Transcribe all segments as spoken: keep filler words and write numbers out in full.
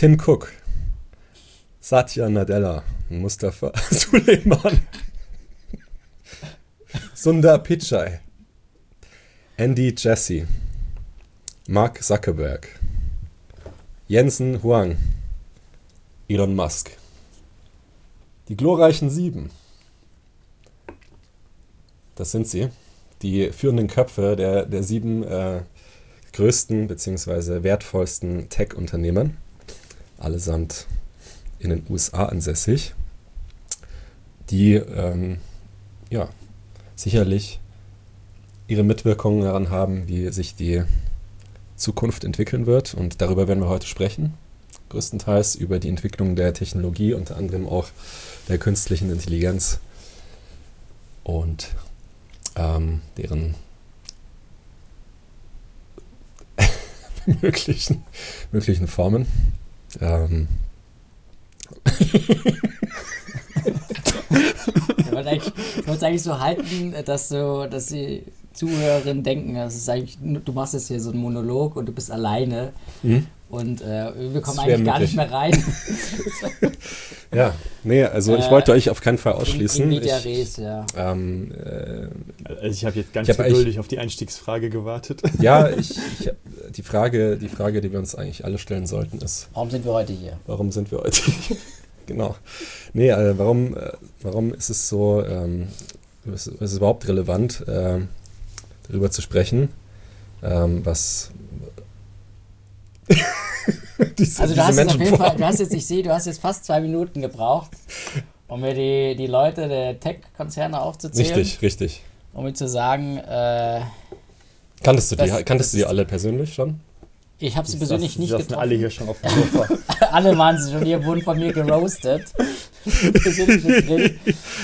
Tim Cook, Satya Nadella, Mustafa Suleyman, Sundar Pichai, Andy Jassy, Mark Zuckerberg, Jensen Huang, Elon Musk. Die glorreichen Sieben. Das sind sie. Die führenden Köpfe der, der sieben äh, größten bzw. wertvollsten Tech-Unternehmen. Allesamt in den U S A ansässig. Die ähm, ja, sicherlich ihre Mitwirkung daran haben, wie sich die Zukunft entwickeln wird. Und darüber werden wir heute sprechen. Größtenteils über die Entwicklung der Technologie, unter anderem auch der künstlichen Intelligenz und ähm, deren möglichen, möglichen Formen. Ähm. Ich wollte eigentlich, ich wollte eigentlich so halten, dass, so, dass die Zuhörerinnen denken, das ist eigentlich, du machst jetzt hier so einen Monolog und du bist alleine. Mhm. Und äh, wir kommen eigentlich möglich. gar nicht mehr rein. Ja, nee, also ich äh, wollte euch auf keinen Fall ausschließen. In, in ich, res, ja. Ähm, äh, also ich habe jetzt ganz geduldig auf die Einstiegsfrage gewartet. Ja, ich, ich die Frage, die Frage, die wir uns eigentlich alle stellen sollten, ist: Warum sind wir heute hier? Warum sind wir heute hier? Genau. Nee, äh, warum, äh, warum ist es so, ähm, ist, ist es überhaupt relevant, äh, darüber zu sprechen, ähm, was diese, also du hast, auf jeden Fall, du hast jetzt, ich sehe, du hast jetzt fast zwei Minuten gebraucht, um mir die, die Leute der Tech-Konzerne aufzuzählen. Richtig, richtig. Um mir zu sagen, äh, kanntest du die, das, kanntest das du die alle persönlich schon? Ich habe sie persönlich das, nicht die getroffen. alle hier schon auf dem Sofa. Alle waren sie schon hier, wurden von mir geroastet. äh,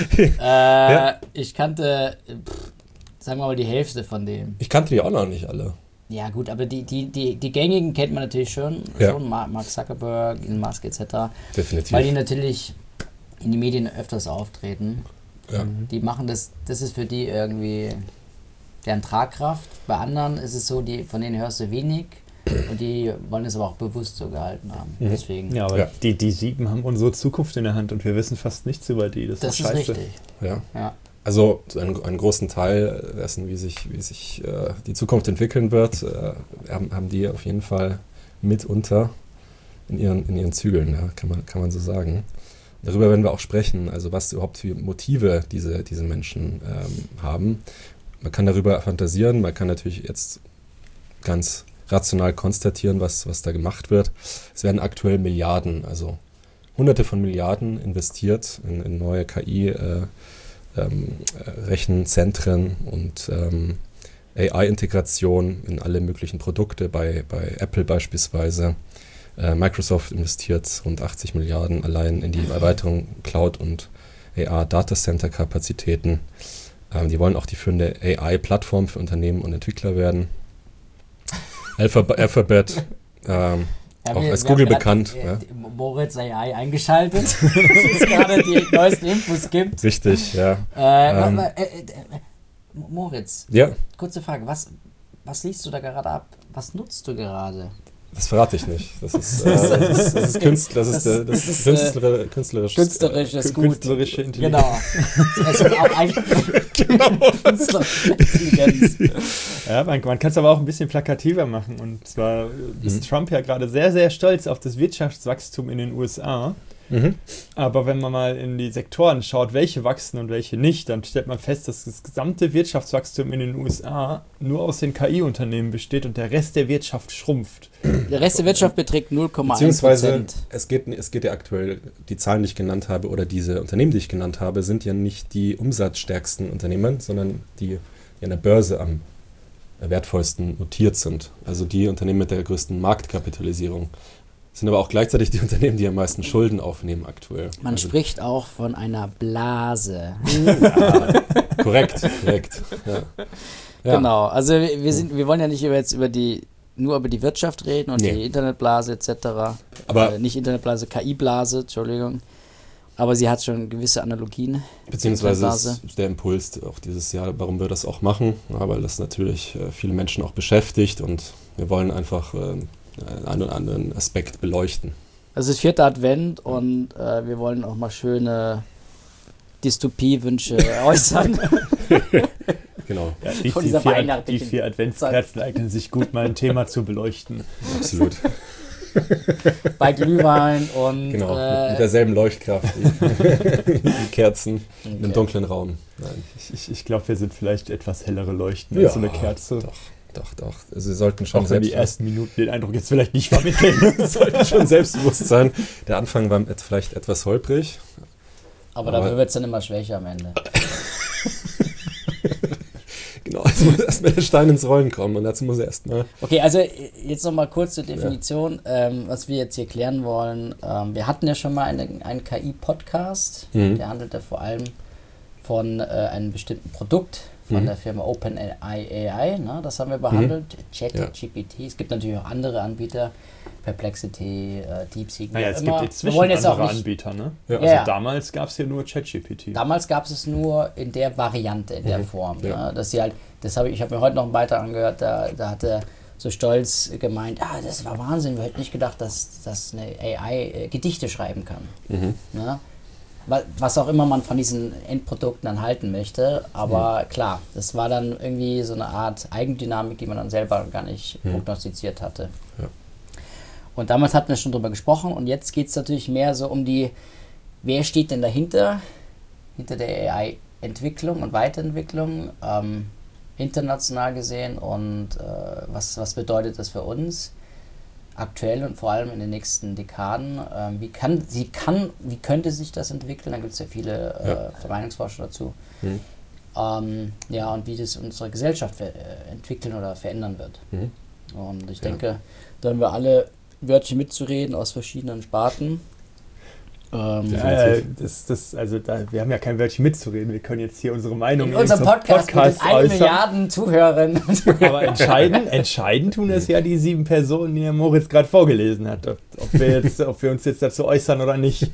ja. Ich kannte, pff, sagen wir mal, die Hälfte von denen. Ich kannte die auch noch nicht alle. Ja gut, aber die, die, die, die gängigen kennt man natürlich schon, ja. schon Mark Zuckerberg, Elon Musk et cetera. Definitiv. Weil die natürlich in den Medien öfters auftreten. Ja. Die machen das, das ist für die irgendwie deren Tragkraft. Bei anderen ist es so, die, von denen hörst du wenig und die wollen es aber auch bewusst so gehalten haben. Mhm. Deswegen. Ja, aber ja. Die, die Sieben haben unsere Zukunft in der Hand und wir wissen fast nichts über die. Das, das ist, ist scheiße. richtig. Ja. ja. Also einen, einen großen Teil dessen, wie sich, wie sich äh, die Zukunft entwickeln wird, äh, haben, haben die auf jeden Fall mitunter in ihren, in ihren Zügeln, ja, kann man, kann man so sagen. Darüber werden wir auch sprechen, also was überhaupt für Motive diese, diese Menschen ähm, haben. Man kann darüber fantasieren, man kann natürlich jetzt ganz rational konstatieren, was, was da gemacht wird. Es werden aktuell Milliarden, also Hunderte von Milliarden investiert in, in neue K I, äh, ähm, Rechenzentren und ähm, A I-Integration in alle möglichen Produkte, bei, bei Apple beispielsweise. Äh, Microsoft investiert rund achtzig Milliarden allein in die Erweiterung Cloud- und A I-Datacenter-Kapazitäten. Ähm, die wollen auch die führende A I-Plattform für Unternehmen und Entwickler werden. Alphab- Alphabet, ähm, ja, auch wir, als wir Google bekannt. Die, ja. Moritz A I eingeschaltet, dass es gerade die neuesten Infos gibt. Richtig, ja. Äh, ähm, äh, äh, Moritz, ja. Kurze Frage, was, was liest du da gerade ab? Was nutzt du gerade? Das verrate ich nicht. Das ist, äh, das ist, das ist, Künstler, das ist, das, das ist Künstler, künstlerisch, künstlerisch ist gut. Künstlerische Intelligenz. Genau. Das ist auch eigentlich genau. Künstlerische Intelligenz. Ja, man, man kann es aber auch ein bisschen plakativer machen. Und zwar ist mhm. Trump ja gerade sehr, sehr stolz auf das Wirtschaftswachstum in den U S A. Mhm. Aber wenn man mal in die Sektoren schaut, welche wachsen und welche nicht, dann stellt man fest, dass das gesamte Wirtschaftswachstum in den U S A nur aus den K I-Unternehmen besteht und der Rest der Wirtschaft schrumpft. Der Rest der Wirtschaft beträgt null Komma eins Beziehungsweise Prozent. Es geht, es geht ja aktuell, die Zahlen, die ich genannt habe, oder diese Unternehmen, die ich genannt habe, sind ja nicht die umsatzstärksten Unternehmen, sondern die an der Börse am wertvollsten notiert sind. Also die Unternehmen mit der größten Marktkapitalisierung. Sind aber auch gleichzeitig die Unternehmen, die am meisten Schulden aufnehmen aktuell. Man also spricht auch von einer Blase. Ja, korrekt, korrekt. Ja. Ja. Genau, also wir, sind, wir wollen ja nicht über jetzt über die, nur über die Wirtschaft reden und nee. die Internetblase et cetera. Aber äh, nicht Internetblase, K I-Blase, Entschuldigung. Aber sie hat schon gewisse Analogien. Beziehungsweise ist, ist der Impuls auch dieses Jahr, warum wir das auch machen, ja, weil das natürlich äh, viele Menschen auch beschäftigt und wir wollen einfach äh, einen oder anderen Aspekt beleuchten. Es ist vierter Advent und äh, wir wollen auch mal schöne Dystopie-Wünsche äußern. Genau. Ja, die, die, vier, die vier Adventskerzen eignen sich gut, mal ein Thema zu beleuchten. Absolut. Bei Glühwein und... Genau, äh, mit derselben Leuchtkraft wie die Kerzen okay. in einem dunklen Raum. Nein. Ich, ich, ich glaube, wir sind vielleicht etwas hellere Leuchten ja, als so eine Kerze. Doch, doch, doch. Also wir sollten schon auch wenn die ersten Minuten den Eindruck jetzt vielleicht nicht vermitteln. sollten schon selbstbewusst sein. Der Anfang war vielleicht etwas holprig. Aber, aber dafür wird es dann immer schwächer am Ende. Genau, es muss erstmal der Stein ins Rollen kommen und dazu muss er erstmal... Okay, also jetzt nochmal kurz zur Definition, ja. ähm, was wir jetzt hier klären wollen. Ähm, wir hatten ja schon mal eine, einen K I-Podcast, mhm. der handelte vor allem von äh, einem bestimmten Produkt von mhm. der Firma OpenAI, ne? Das haben wir behandelt, mhm. ChatGPT. Ja. Es gibt natürlich auch andere Anbieter, Perplexity, äh, DeepSeek. Naja, es gibt inzwischen andere jetzt auch Anbieter, ne? Ja. Also ja. damals gab es ja nur ChatGPT. Damals gab es nur in der Variante, in der mhm. Form. Ja. Ne? Dass sie halt, das habe ich, ich habe mir heute noch einen Beitrag angehört, da, da hat er so stolz gemeint, ah, das war Wahnsinn, wir hätten nicht gedacht, dass, dass eine A I äh, Gedichte schreiben kann. Mhm. Ne? Was auch immer man von diesen Endprodukten dann halten möchte, aber mhm. klar, das war dann irgendwie so eine Art Eigendynamik, die man dann selber gar nicht mhm. prognostiziert hatte. Ja. Und damals hatten wir schon drüber gesprochen und jetzt geht es natürlich mehr so um die, wer steht denn dahinter, hinter der A I-Entwicklung und Weiterentwicklung, ähm, international gesehen und äh, was, was bedeutet das für uns aktuell und vor allem in den nächsten Dekaden? Ähm, wie, kann, sie kann, wie könnte sich das entwickeln? Da gibt es ja viele äh, ja. Vermeinungsforscher dazu. Mhm. Ähm, ja, und wie das unsere Gesellschaft ver- entwickeln oder verändern wird. Mhm. Und ich denke, ja. da haben wir alle Wörtchen mitzureden aus verschiedenen Sparten. Ähm, ja, das, das, also da, wir haben ja kein Wörtchen mitzureden, wir können jetzt hier unsere Meinung in unserem Podcast, Podcast mit eine Milliarden Zuhörern. Aber entscheiden, entscheiden tun es ja die sieben Personen, die der Moritz gerade vorgelesen hat, ob, ob, wir jetzt, ob wir uns jetzt dazu äußern oder nicht.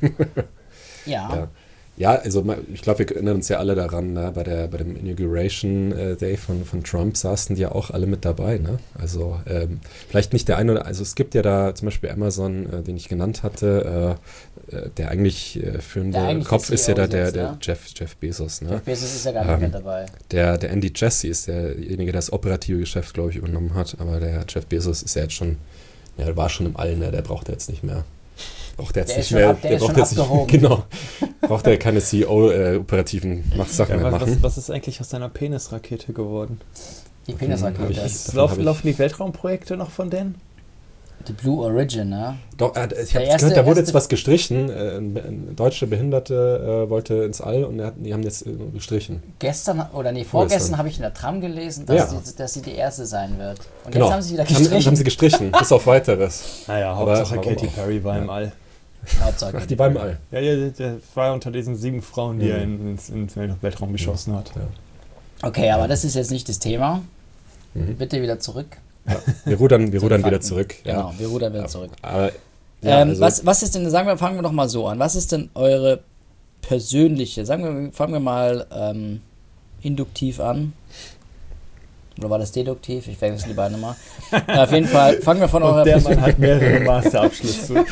Ja. ja. Ja, also ich glaube, wir erinnern uns ja alle daran, ne? bei, der, bei dem Inauguration äh, Day von, von Trump saßen die ja auch alle mit dabei. Ne? Also ähm, vielleicht nicht der eine oder also es gibt ja da zum Beispiel Amazon, äh, den ich genannt hatte, äh, der eigentlich äh, führende der eigentlich Kopf ist ja da der, der ne? Jeff, Jeff Bezos. Ne? Jeff Bezos ist ja gar nicht ähm, mehr dabei. Der, der Andy Jassy ist derjenige, der das operative Geschäft, glaube ich, übernommen hat, aber der Jeff Bezos ist ja jetzt schon, ja, der war schon im All, ne? Der braucht er jetzt nicht mehr. Braucht der jetzt der nicht mehr, ab, der, der braucht jetzt nicht, genau, braucht er keine C E O-operativen äh, Sachen ja, mehr machen. Was, was ist eigentlich aus seiner Penisrakete geworden? Die Penisrakete. Ich, ich, laufen, laufen die Weltraumprojekte noch von denen? Die Blue Origin, ne? Doch, äh, ich habe gehört, da wurde jetzt was gestrichen. Äh, ein deutscher Behinderte äh, wollte ins All und er hat, die haben jetzt äh, gestrichen. Gestern, oder nee, vorgestern habe ich in der Tram gelesen, dass, ja. die, dass sie die erste sein wird. Und genau. jetzt haben sie wieder gestrichen. Haben, haben sie gestrichen, bis auf Weiteres. Naja, Hauptsache Katy Perry war im All. Hauptsache. Ach, die war im All. Ja, ja, der war unter diesen sieben Frauen, die mhm. er ins in, in Weltraum geschossen mhm. hat. Ja. Okay, aber das ist jetzt nicht das Thema. Mhm. Bitte wieder zurück. Ja, wir rudern, wir rudern wieder zurück. Genau, ja. wir rudern wieder zurück. Aber, ja, ähm, also was, was ist denn, sagen wir, fangen wir doch mal so an. Was ist denn eure persönliche, sagen wir, fangen wir mal ähm, induktiv an. Oder war das deduktiv? Ich wechsle die beiden mal. Auf jeden Fall, fangen wir von Und eurer der Mann hat mehrere Masterabschlüsse.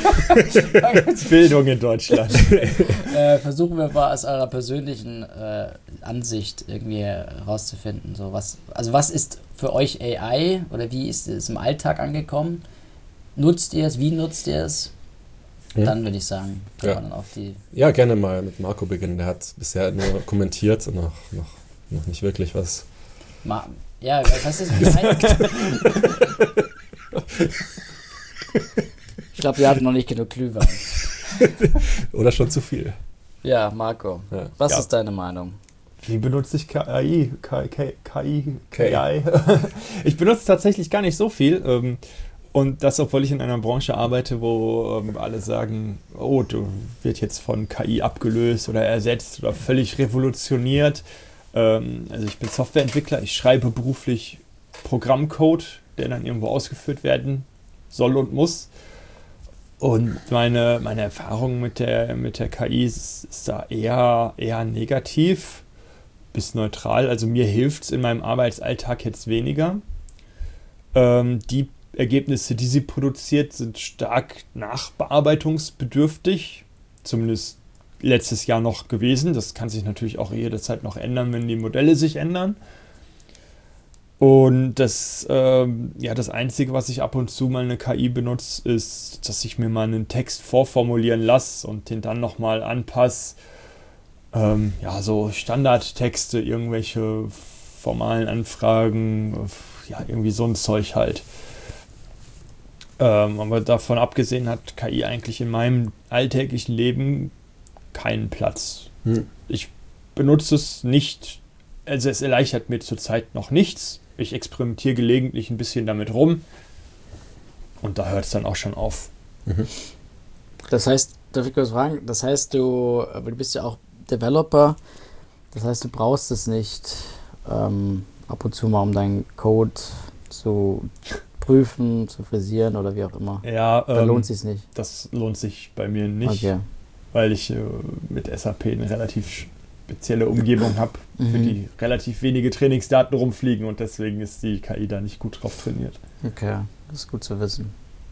Bildung in Deutschland. äh, versuchen wir mal aus eurer persönlichen äh, Ansicht irgendwie herauszufinden. So was, also was ist für euch A I oder wie ist es im Alltag angekommen? Nutzt ihr es? Wie nutzt ihr es? Hm. Dann würde ich sagen, kann ja. man dann auf die... Ja, gerne mal mit Marco beginnen. Der hat bisher nur kommentiert und noch, noch, noch nicht wirklich was... Ma- Ja, was ist gesagt? Ich glaube, wir hatten noch nicht genug Glühwein. Oder schon zu viel. Ja, Marco, ja. was ja. ist deine Meinung? Wie benutze ich K I? K I? K I? K I? Ich benutze tatsächlich gar nicht so viel. Und das, obwohl ich in einer Branche arbeite, wo alle sagen, oh, du wird jetzt von K I abgelöst oder ersetzt oder völlig revolutioniert. Also ich bin Softwareentwickler, ich schreibe beruflich Programmcode, der dann irgendwo ausgeführt werden soll und muss. Und meine, meine Erfahrung mit der, mit der K I ist, ist da eher, eher negativ bis neutral. Also mir hilft es in meinem Arbeitsalltag jetzt weniger. Ähm, die Ergebnisse, die sie produziert, sind stark nachbearbeitungsbedürftig. Zumindest letztes Jahr noch gewesen. Das kann sich natürlich auch jederzeit noch ändern, wenn die Modelle sich ändern. Und das, ähm, ja, das Einzige, was ich ab und zu mal eine K I benutze, ist, dass ich mir mal einen Text vorformulieren lasse und den dann nochmal anpasse. Ähm, ja, so Standardtexte, irgendwelche formalen Anfragen, ja, irgendwie so ein Zeug halt. Ähm, aber davon abgesehen hat K I eigentlich in meinem alltäglichen Leben keinen Platz. Hm. Ich benutze es nicht, also es erleichtert mir zurzeit noch nichts. Ich experimentiere gelegentlich ein bisschen damit rum und da hört es dann auch schon auf. Mhm. Das heißt, darf ich kurz fragen, das heißt, du, aber du bist ja auch Developer, das heißt, du brauchst es nicht ähm, ab und zu mal, um deinen Code zu prüfen, zu frisieren oder wie auch immer. Ja, da ähm, lohnt sich nicht. Das lohnt sich bei mir nicht, okay. Weil ich äh, mit S A P eine relativ spezielle Umgebung habe, mhm. für die relativ wenige Trainingsdaten rumfliegen und deswegen ist die K I da nicht gut drauf trainiert. Okay, das ist gut zu wissen.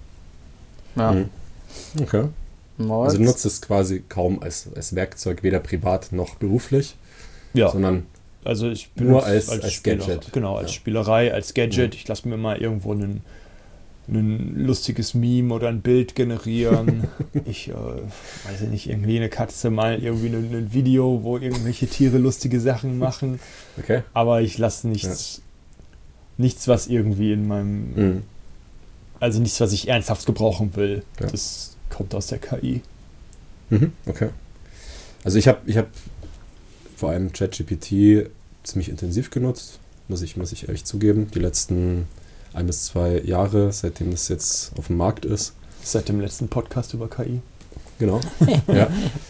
Ja. Mhm. Okay. Also du nutzt es quasi kaum als, als Werkzeug, weder privat noch beruflich, ja. sondern also ich nur als, als, als Spieler, Gadget. Genau, als ja. Spielerei, als Gadget. Ich lasse mir mal irgendwo einen, ein lustiges Meme oder ein Bild generieren. ich äh, weiß nicht, irgendwie eine Katze mal irgendwie ein, ein Video, wo irgendwelche Tiere lustige Sachen machen. Okay. Aber ich lasse nichts, ja. nichts, was irgendwie in meinem, mhm. also nichts, was ich ernsthaft gebrauchen will. Ja. Das kommt aus der K I. Mhm. Okay. Also ich habe ich hab vor allem ChatGPT ziemlich intensiv genutzt, muss ich, muss ich ehrlich zugeben. Die letzten ein bis zwei Jahre, seitdem das jetzt auf dem Markt ist. Seit dem letzten Podcast über K I. Genau. Ja.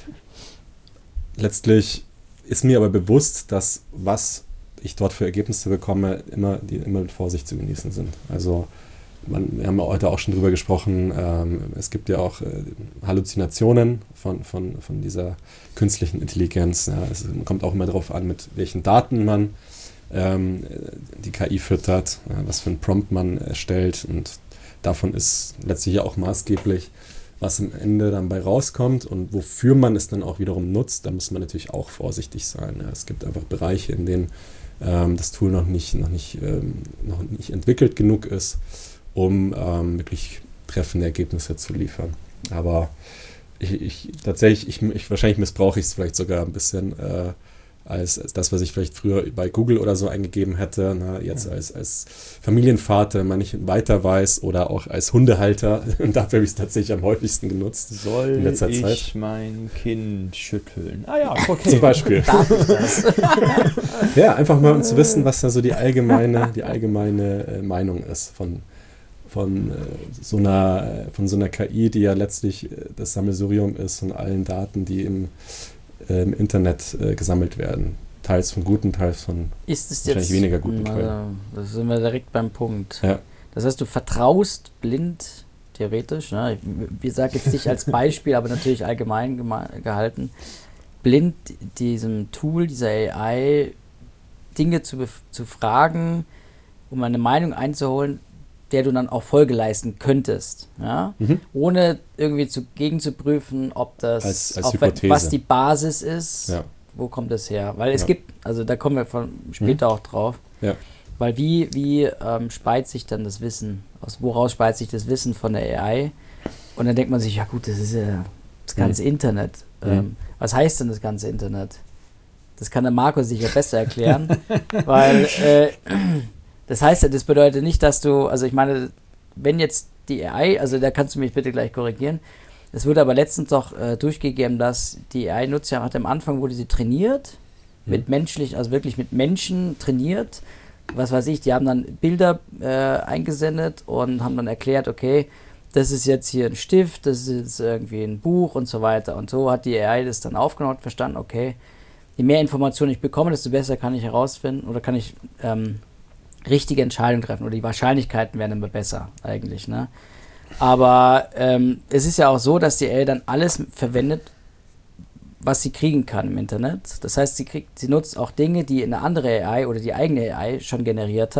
Letztlich ist mir aber bewusst, dass was ich dort für Ergebnisse bekomme, immer, die immer mit Vorsicht zu genießen sind. Also man, wir haben heute auch schon drüber gesprochen, ähm, es gibt ja auch äh, Halluzinationen von, von, von dieser künstlichen Intelligenz. Ja. Es kommt auch immer darauf an, mit welchen Daten man ähm, die K I füttert, ja, was für ein Prompt man erstellt und davon ist letztlich ja auch maßgeblich, was am Ende dann bei rauskommt und wofür man es dann auch wiederum nutzt. Da muss man natürlich auch vorsichtig sein. Ja. Es gibt einfach Bereiche, in denen ähm, das Tool noch nicht, noch, nicht, ähm, noch nicht entwickelt genug ist, um ähm, wirklich treffende Ergebnisse zu liefern. Aber ich, ich tatsächlich, ich, ich, wahrscheinlich missbrauche ich es vielleicht sogar ein bisschen äh, als, als das, was ich vielleicht früher bei Google oder so eingegeben hätte. Na, jetzt ja. als, als Familienvater, wenn man nicht weiter weiß oder auch als Hundehalter. Und dafür habe ich es tatsächlich am häufigsten genutzt. Soll in letzter ich Zeit. mein Kind schütteln? Ah ja, okay. Zum Beispiel. Ja, einfach mal um zu wissen, was da so die allgemeine, die allgemeine äh, Meinung ist von Von, äh, so einer, von so einer K I, die ja letztlich äh, das Sammelsurium ist von allen Daten, die im, äh, im Internet äh, gesammelt werden. Teils von guten, teils von ist es wahrscheinlich jetzt, weniger guten also, Quellen. Da sind wir direkt beim Punkt. Ja. Das heißt, du vertraust blind, theoretisch, ne? Ich, ich sage jetzt nicht als Beispiel, aber natürlich allgemein gema- gehalten, blind diesem Tool, dieser A I, Dinge zu, bef- zu fragen, um eine Meinung einzuholen, der du dann auch Folge leisten könntest, ja? Mhm. Ohne irgendwie zu, gegenzuprüfen, ob das, als, als auf, was die Basis ist, ja. Wo kommt das her? Weil es ja. gibt, also da kommen wir von später mhm. auch drauf, ja. Weil wie, wie ähm, speit sich dann das Wissen, aus woraus speit sich das Wissen von der A I? Und dann denkt man sich, ja gut, das ist ja das ganze mhm. Internet. Ähm, mhm. Was heißt denn das ganze Internet? Das kann der Marco sicher besser erklären, weil äh, das heißt ja, das bedeutet nicht, dass du, also ich meine, wenn jetzt die A I, also da kannst du mich bitte gleich korrigieren, es wurde aber letztens doch äh, durchgegeben, dass die A I-Nutzer ja, hat am Anfang wurde sie trainiert, mhm. mit menschlich, also wirklich mit Menschen trainiert, was weiß ich, die haben dann Bilder äh, eingesendet und haben dann erklärt, okay, das ist jetzt hier ein Stift, das ist jetzt irgendwie ein Buch und so weiter und so hat die A I das dann aufgenommen und verstanden, okay, je mehr Informationen ich bekomme, desto besser kann ich herausfinden oder kann ich ähm, richtige Entscheidungen treffen oder die Wahrscheinlichkeiten werden immer besser eigentlich, ne? Aber ähm, es ist ja auch so, dass die A I dann alles verwendet, was sie kriegen kann im Internet. Das heißt, sie kriegt, sie nutzt auch Dinge, die eine andere A I oder die eigene A I schon generiert hat.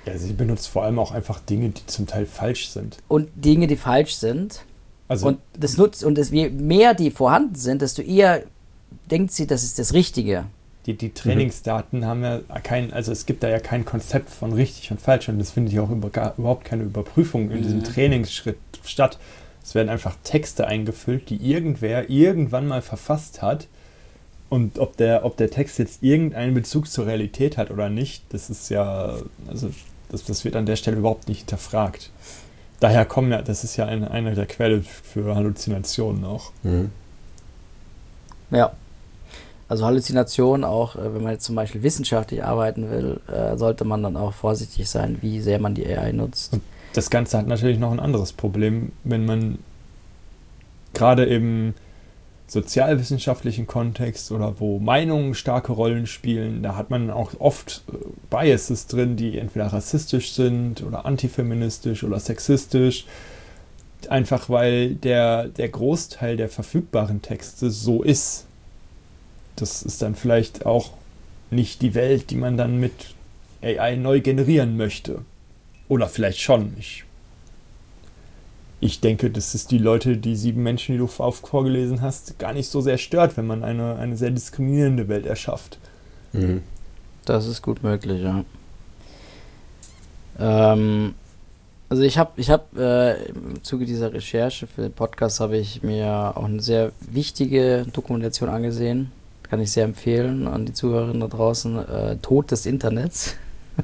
Ja, sie benutzt vor allem auch einfach Dinge, die zum Teil falsch sind. Und Dinge, die falsch sind. Also, und das nutzt, und das, je mehr die vorhanden sind, desto eher denkt sie, das ist das Richtige. Die, die Trainingsdaten mhm. haben ja kein, also es gibt da ja kein Konzept von richtig und falsch und es findet ja auch über, gar, überhaupt keine Überprüfung in mhm. diesem Trainingsschritt statt. Es werden einfach Texte eingefüllt, die irgendwer irgendwann mal verfasst hat. Und ob der, ob der Text jetzt irgendeinen Bezug zur Realität hat oder nicht, das ist ja, also das, das wird an der Stelle überhaupt nicht hinterfragt. Daher kommen ja, das ist ja eine, eine der Quellen für Halluzinationen auch. Mhm. Ja. Also Halluzinationen auch, wenn man jetzt zum Beispiel wissenschaftlich arbeiten will, sollte man dann auch vorsichtig sein, wie sehr man die A I nutzt. Und das Ganze hat natürlich noch ein anderes Problem, wenn man gerade im sozialwissenschaftlichen Kontext oder wo Meinungen starke Rollen spielen, da hat man auch oft Biases drin, die entweder rassistisch sind oder antifeministisch oder sexistisch, einfach weil der, der Großteil der verfügbaren Texte so ist. Das ist dann vielleicht auch nicht die Welt, die man dann mit A I neu generieren möchte. Oder vielleicht schon. Ich Ich denke, dass es die Leute, die sieben Menschen, die du vorgelesen hast, gar nicht so sehr stört, wenn man eine, eine sehr diskriminierende Welt erschafft. Mhm. Das ist gut möglich, ja. Ähm, also ich habe ich hab, äh, im Zuge dieser Recherche für den Podcast habe ich mir auch eine sehr wichtige Dokumentation angesehen. Kann ich sehr empfehlen an die Zuhörerinnen da draußen. Äh, Tod des Internets.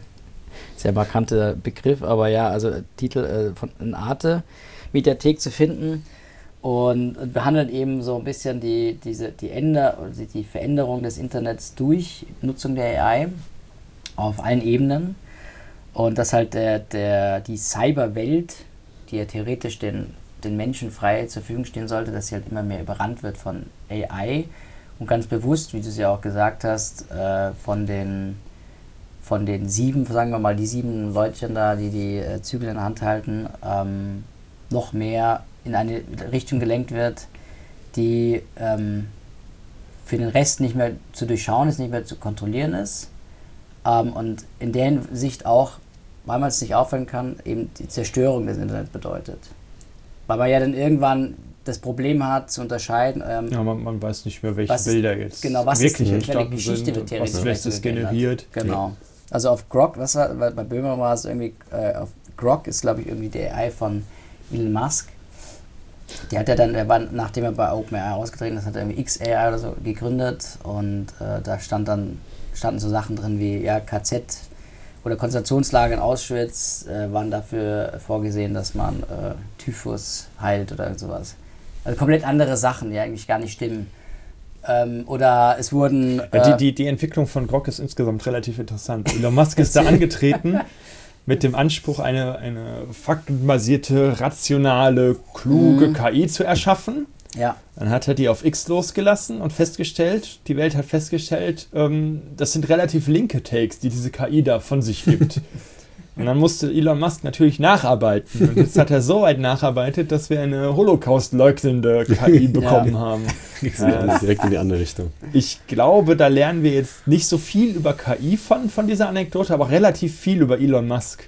Sehr markanter Begriff, aber ja, also Titel äh, von in Arte. Mediathek zu finden und, und behandelt eben so ein bisschen die, diese, die, Änder, die Veränderung des Internets durch Nutzung der A I auf allen Ebenen und dass halt der, der, die Cyberwelt, die ja theoretisch den, den Menschen frei zur Verfügung stehen sollte, dass sie halt immer mehr überrannt wird von A I und ganz bewusst, wie du es ja auch gesagt hast, äh, von den von den sieben, sagen wir mal, die sieben Leutchen da, die die äh, Zügel in der Hand halten, ähm, noch mehr in eine Richtung gelenkt wird, die ähm, für den Rest nicht mehr zu durchschauen ist, nicht mehr zu kontrollieren ist. Ähm, und in der Hinsicht auch, weil man es nicht aufhören kann, eben die Zerstörung des Internets bedeutet. Weil man ja dann irgendwann das Problem hat, zu unterscheiden. Ähm, ja, man, man weiß nicht mehr, welche Bilder jetzt genau, was wirklich ist, entstanden Geschichte sind, wird was welches generiert. Genau. Ja. Also auf Grok, was war, bei Böhmer war es irgendwie, äh, auf Grok ist glaube ich irgendwie der A I von Elon Musk. Der hat ja dann, er war, nachdem er bei OpenAI ausgetreten ist, hat er irgendwie X A I oder so gegründet und äh, da stand dann, standen so Sachen drin wie ja, K Z oder Konzentrationslager in Auschwitz äh, waren dafür vorgesehen, dass man äh, Typhus heilt oder irgend sowas. Also komplett andere Sachen, die eigentlich gar nicht stimmen. Ähm, oder es wurden... Äh ja, die, die, die Entwicklung von Grok ist insgesamt relativ interessant. Elon Musk ist da angetreten mit dem Anspruch, eine, eine faktenbasierte, rationale, kluge mhm. K I zu erschaffen. Ja. Dann hat er die auf X losgelassen und festgestellt, die Welt hat festgestellt, ähm, das sind relativ linke Takes, die diese K I da von sich gibt. Und dann musste Elon Musk natürlich nacharbeiten. Und jetzt hat er so weit nacharbeitet, dass wir eine Holocaust-leugnende K I bekommen ja. haben. Ja, direkt in die andere Richtung. Ich glaube, da lernen wir jetzt nicht so viel über K I von, von dieser Anekdote, aber relativ viel über Elon Musk.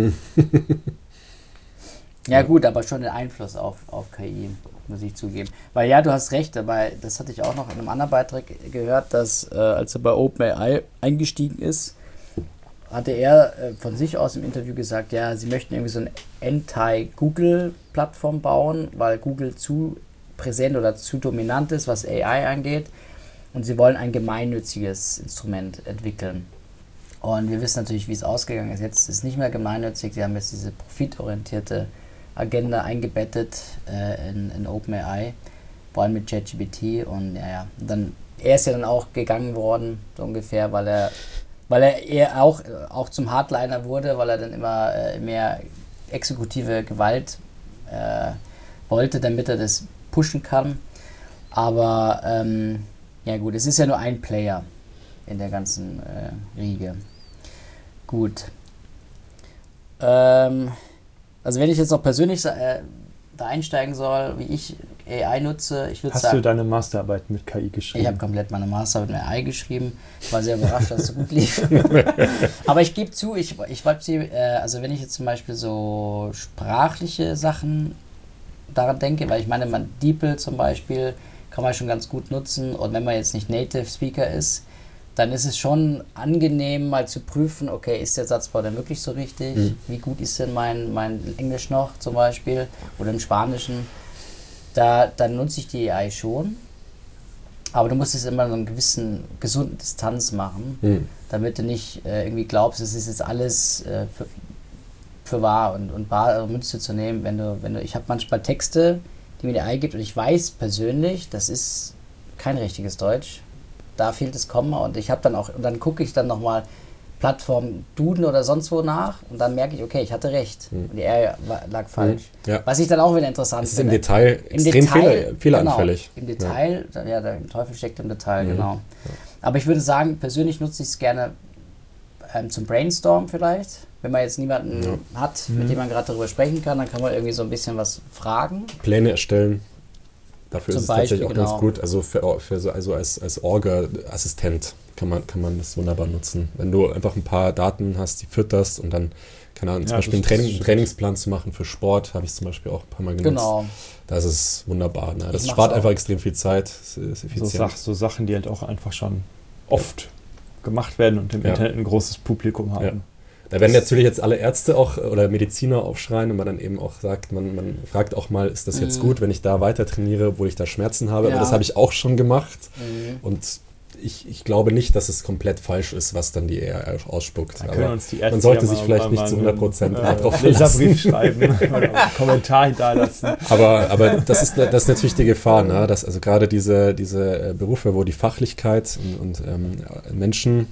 Ja gut, aber schon den Einfluss auf, auf K I, muss ich zugeben. Weil ja, du hast recht, aber das hatte ich auch noch in einem anderen Beitrag gehört, dass äh, als er bei OpenAI eingestiegen ist, hatte er äh, von sich aus im Interview gesagt, ja, sie möchten irgendwie so eine Anti-Google-Plattform bauen, weil Google zu präsent oder zu dominant ist, was A I angeht. Und sie wollen ein gemeinnütziges Instrument entwickeln. Und wir wissen natürlich, wie es ausgegangen ist. Jetzt ist es nicht mehr gemeinnützig. Sie haben jetzt diese profitorientierte Agenda eingebettet äh, in, in OpenAI, vor allem mit ChatGPT. Und ja, ja, dann, er ist ja dann auch gegangen worden, so ungefähr, weil er weil er eher auch, auch zum Hardliner wurde, weil er dann immer äh, mehr exekutive Gewalt äh, wollte, damit er das pushen kann. Aber ähm, ja gut, es ist ja nur ein Player in der ganzen äh, Riege. Gut. Ähm, also wenn ich jetzt noch persönlich äh, da einsteigen soll, wie ich A I nutze, ich würde sagen... Hast du deine Masterarbeit mit K I geschrieben? Ich habe komplett meine Masterarbeit mit A I geschrieben. Ich war sehr überrascht, dass es so gut lief. Aber ich gebe zu, ich, ich wollte sie, äh, also wenn ich jetzt zum Beispiel so sprachliche Sachen daran denke, weil ich meine, man DeepL zum Beispiel kann man schon ganz gut nutzen und wenn man jetzt nicht Native Speaker ist, dann ist es schon angenehm, mal zu prüfen, okay, ist der Satzbau denn wirklich so richtig? Mhm. Wie gut ist denn mein, mein Englisch noch zum Beispiel oder im Spanischen? Da, dann nutze ich die A I schon, aber du musst es immer in einer gewissen gesunden Distanz machen, mhm. damit du nicht äh, irgendwie glaubst, es ist jetzt alles äh, für, für wahr und, und bare Münze zu nehmen. Wenn du, wenn du, ich habe manchmal Texte, die mir die A I gibt und ich weiß persönlich, das ist kein richtiges Deutsch. Da fehlt das Komma und ich habe dann auch, und dann gucke ich dann nochmal Plattform Duden oder sonst wo nach und dann merke ich, okay, ich hatte recht hm. und die R lag falsch. Hm. Ja. Was ich dann auch wieder interessant finde. Es ist im Detail Im extrem Detail, fehleranfällig. Genau, im Detail, ja. ja, der Teufel steckt im Detail, mhm. genau. Ja. Aber ich würde sagen, persönlich nutze ich es gerne ähm, zum Brainstorm vielleicht. Wenn man jetzt niemanden ja. hat, mit mhm. dem man gerade darüber sprechen kann, dann kann man irgendwie so ein bisschen was fragen. Pläne erstellen. Dafür Zum ist es Beispiel, tatsächlich auch genau. ganz gut. Also, für, für so, also als, als Orga-Assistent kann man, kann man das wunderbar nutzen. Wenn du einfach ein paar Daten hast, die fütterst und dann, keine Ahnung, zum ja, Beispiel einen, Training, einen Trainingsplan zu machen für Sport, habe ich zum Beispiel auch ein paar Mal genutzt. Genau. Das ist wunderbar. Ne? Das spart einfach extrem viel Zeit. Das ist effizient. So, Sach, so Sachen, die halt auch einfach schon oft ja. gemacht werden und im ja. Internet ein großes Publikum haben. Ja. Da werden natürlich jetzt alle Ärzte auch oder Mediziner aufschreien und man dann eben auch sagt, man, man fragt auch mal, ist das jetzt mhm. gut, wenn ich da weiter trainiere, obwohl ich da Schmerzen habe? Ja. Aber das habe ich auch schon gemacht mhm. und ich, ich glaube nicht, dass es komplett falsch ist, was dann die A I ausspuckt. Da können uns die Ärzte man sollte ja sich vielleicht nicht zu hundert Prozent äh, drauf verlassen. Leserbrief schreiben oder einen Kommentar hinterlassen. Aber, aber das, ist, das ist natürlich die Gefahr, ne? Dass also gerade diese, diese Berufe, wo die Fachlichkeit und, und ähm, Menschen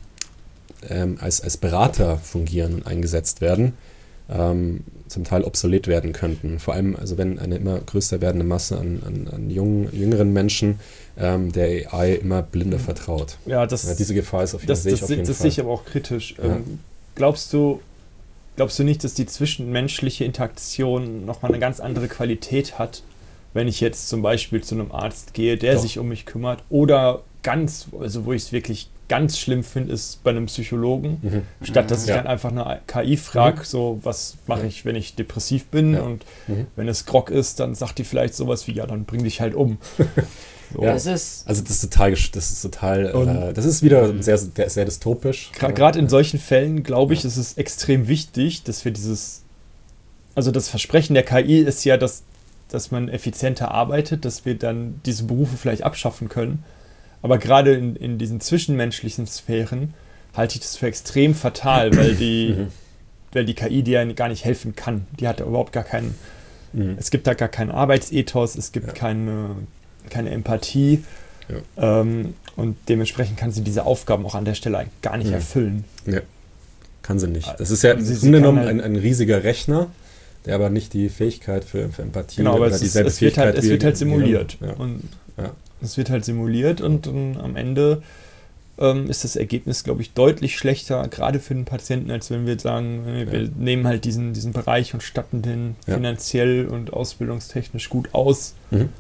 Ähm, als, als Berater fungieren und eingesetzt werden, ähm, zum Teil obsolet werden könnten. Vor allem, also wenn eine immer größer werdende Masse an, an, an jungen, jüngeren Menschen ähm, der A I immer blinder vertraut. Ja, das, ja, diese Gefahr ist auf jeden, das, sehe ich das, auf jeden das Fall. Das sehe ich aber auch kritisch. Ja. Ähm, glaubst du, glaubst du nicht, dass die zwischenmenschliche Interaktion nochmal eine ganz andere Qualität hat, wenn ich jetzt zum Beispiel zu einem Arzt gehe, der Doch. sich um mich kümmert, oder ganz, also wo ich es wirklich ganz schlimm finde, ist bei einem Psychologen, mhm. statt dass ich ja. dann einfach eine K I frage, mhm. so, was mache ich, wenn ich depressiv bin ja. und mhm. wenn es Grog ist, dann sagt die vielleicht sowas wie, ja, dann bring dich halt um. So. Ja, das ist also das ist total, das ist total, äh, das ist wieder sehr, sehr, sehr dystopisch. Gerade in solchen Fällen, glaube ich, ja. ist es extrem wichtig, dass wir dieses, also das Versprechen der K I ist ja, dass, dass man effizienter arbeitet, dass wir dann diese Berufe vielleicht abschaffen können. Aber gerade in, in diesen zwischenmenschlichen Sphären halte ich das für extrem fatal, weil die, mhm. weil die K I dir ja gar nicht helfen kann. Die hat ja überhaupt gar keinen, mhm. es gibt da gar keinen Arbeitsethos, es gibt ja. keine, keine Empathie ja. ähm, und dementsprechend kann sie diese Aufgaben auch an der Stelle gar nicht mhm. erfüllen. Ja, kann sie nicht. Das ist ja im Grunde genommen halt ein, ein riesiger Rechner, der aber nicht die Fähigkeit für, für Empathie genau, aber oder es, dieselbe ist, es wird Fähigkeit halt, es wird halt simuliert. Ja. Und ja. Es wird halt simuliert und, und am Ende ähm, ist das Ergebnis, glaube ich, deutlich schlechter, gerade für den Patienten, als wenn wir sagen, wir ja. nehmen halt diesen, diesen Bereich und statten den ja. finanziell und ausbildungstechnisch gut aus. Mhm.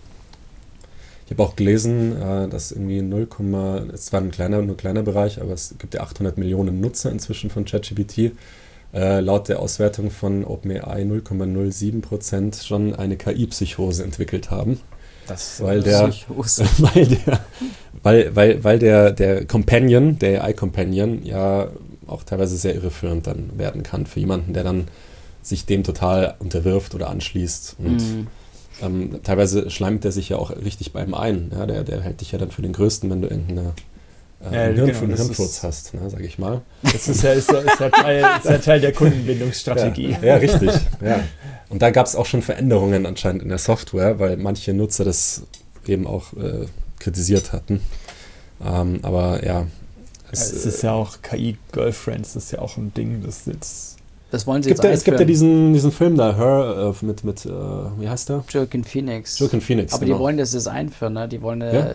Ich habe auch gelesen, äh, dass irgendwie null, es war ein kleiner, nur kleiner Bereich, aber es gibt ja achthundert Millionen Nutzer inzwischen von ChatGPT. Äh, laut der Auswertung von OpenAI null Komma null sieben Prozent schon eine K I-Psychose entwickelt haben. Das weil der, weil der, weil, weil, weil der, der Companion, der A I-Companion ja auch teilweise sehr irreführend dann werden kann für jemanden, der dann sich dem total unterwirft oder anschließt. Und mm. ähm, teilweise schleimt der sich ja auch richtig bei ihm ein. Ja, der, der hält dich ja dann für den Größten, wenn du irgendeine äh, ja, Hirn, genau, Hirnfurz hast, ne, sag ich mal. Das ist ja, ist ja, ist ja, Teil, ist ja Teil der Kundenbindungsstrategie. Ja, ja richtig. Ja. Und da gab es auch schon Veränderungen anscheinend in der Software, weil manche Nutzer das eben auch äh, kritisiert hatten. Ähm, aber ja. Es, ja, es ist ja auch K I-Girlfriends, das ist ja auch ein Ding, das jetzt... Das wollen sie gibt jetzt ja, Es gibt ja diesen, diesen Film da, Her, äh, mit, mit äh, wie heißt der? Joaquin Phoenix. Joaquin Phoenix, Aber genau. die wollen das jetzt einführen, ne? Die wollen eine ja?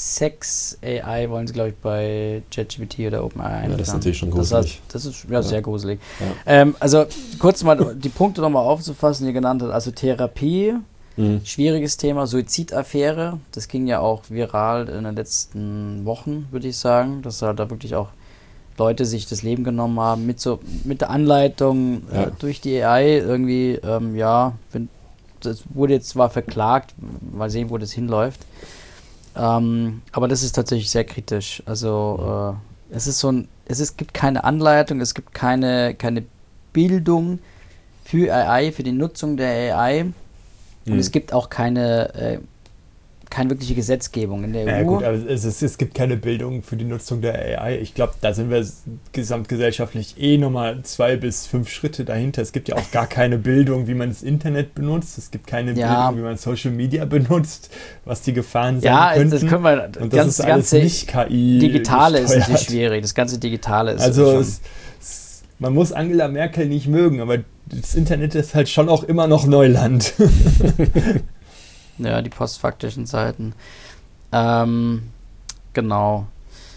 Sex-A I, wollen sie, glaube ich, bei ChatGPT oder OpenAI einführen. Ja, das ist natürlich schon gruselig. Das, das ist ja, ja. sehr gruselig. Ja. Ähm, also kurz mal die Punkte nochmal aufzufassen, die ihr genannt habt. Also Therapie, Mhm. Schwieriges Thema, Suizidaffäre. Das ging ja auch viral in den letzten Wochen, würde ich sagen, dass halt da wirklich auch Leute sich das Leben genommen haben mit so mit der Anleitung ja. äh, durch die A I irgendwie, ähm, ja, bin, das wurde jetzt zwar verklagt, mal sehen, wo das hinläuft. Ähm, aber das ist tatsächlich sehr kritisch. Also äh, es ist so ein, es ist, gibt keine Anleitung, es gibt keine, keine Bildung für A I, für die Nutzung der A I. Und mhm. es gibt auch keine, äh, keine wirkliche Gesetzgebung in der ja, E U. Gut, aber es, ist, es gibt keine Bildung für die Nutzung der A I. Ich glaube, da sind wir gesamtgesellschaftlich eh nochmal zwei bis fünf Schritte dahinter. Es gibt ja auch gar keine Bildung, wie man das Internet benutzt. Es gibt keine ja. Bildung, wie man Social Media benutzt, was die Gefahren sein ja, könnten. Ja, das können wir. Und das ist alles nicht K I Digitale gesteuert. ist natürlich schwierig. Das ganze Digitale ist also schon... Es, es, man muss Angela Merkel nicht mögen, aber das Internet ist halt schon auch immer noch Neuland. Ja, die postfaktischen Seiten. Ähm, genau.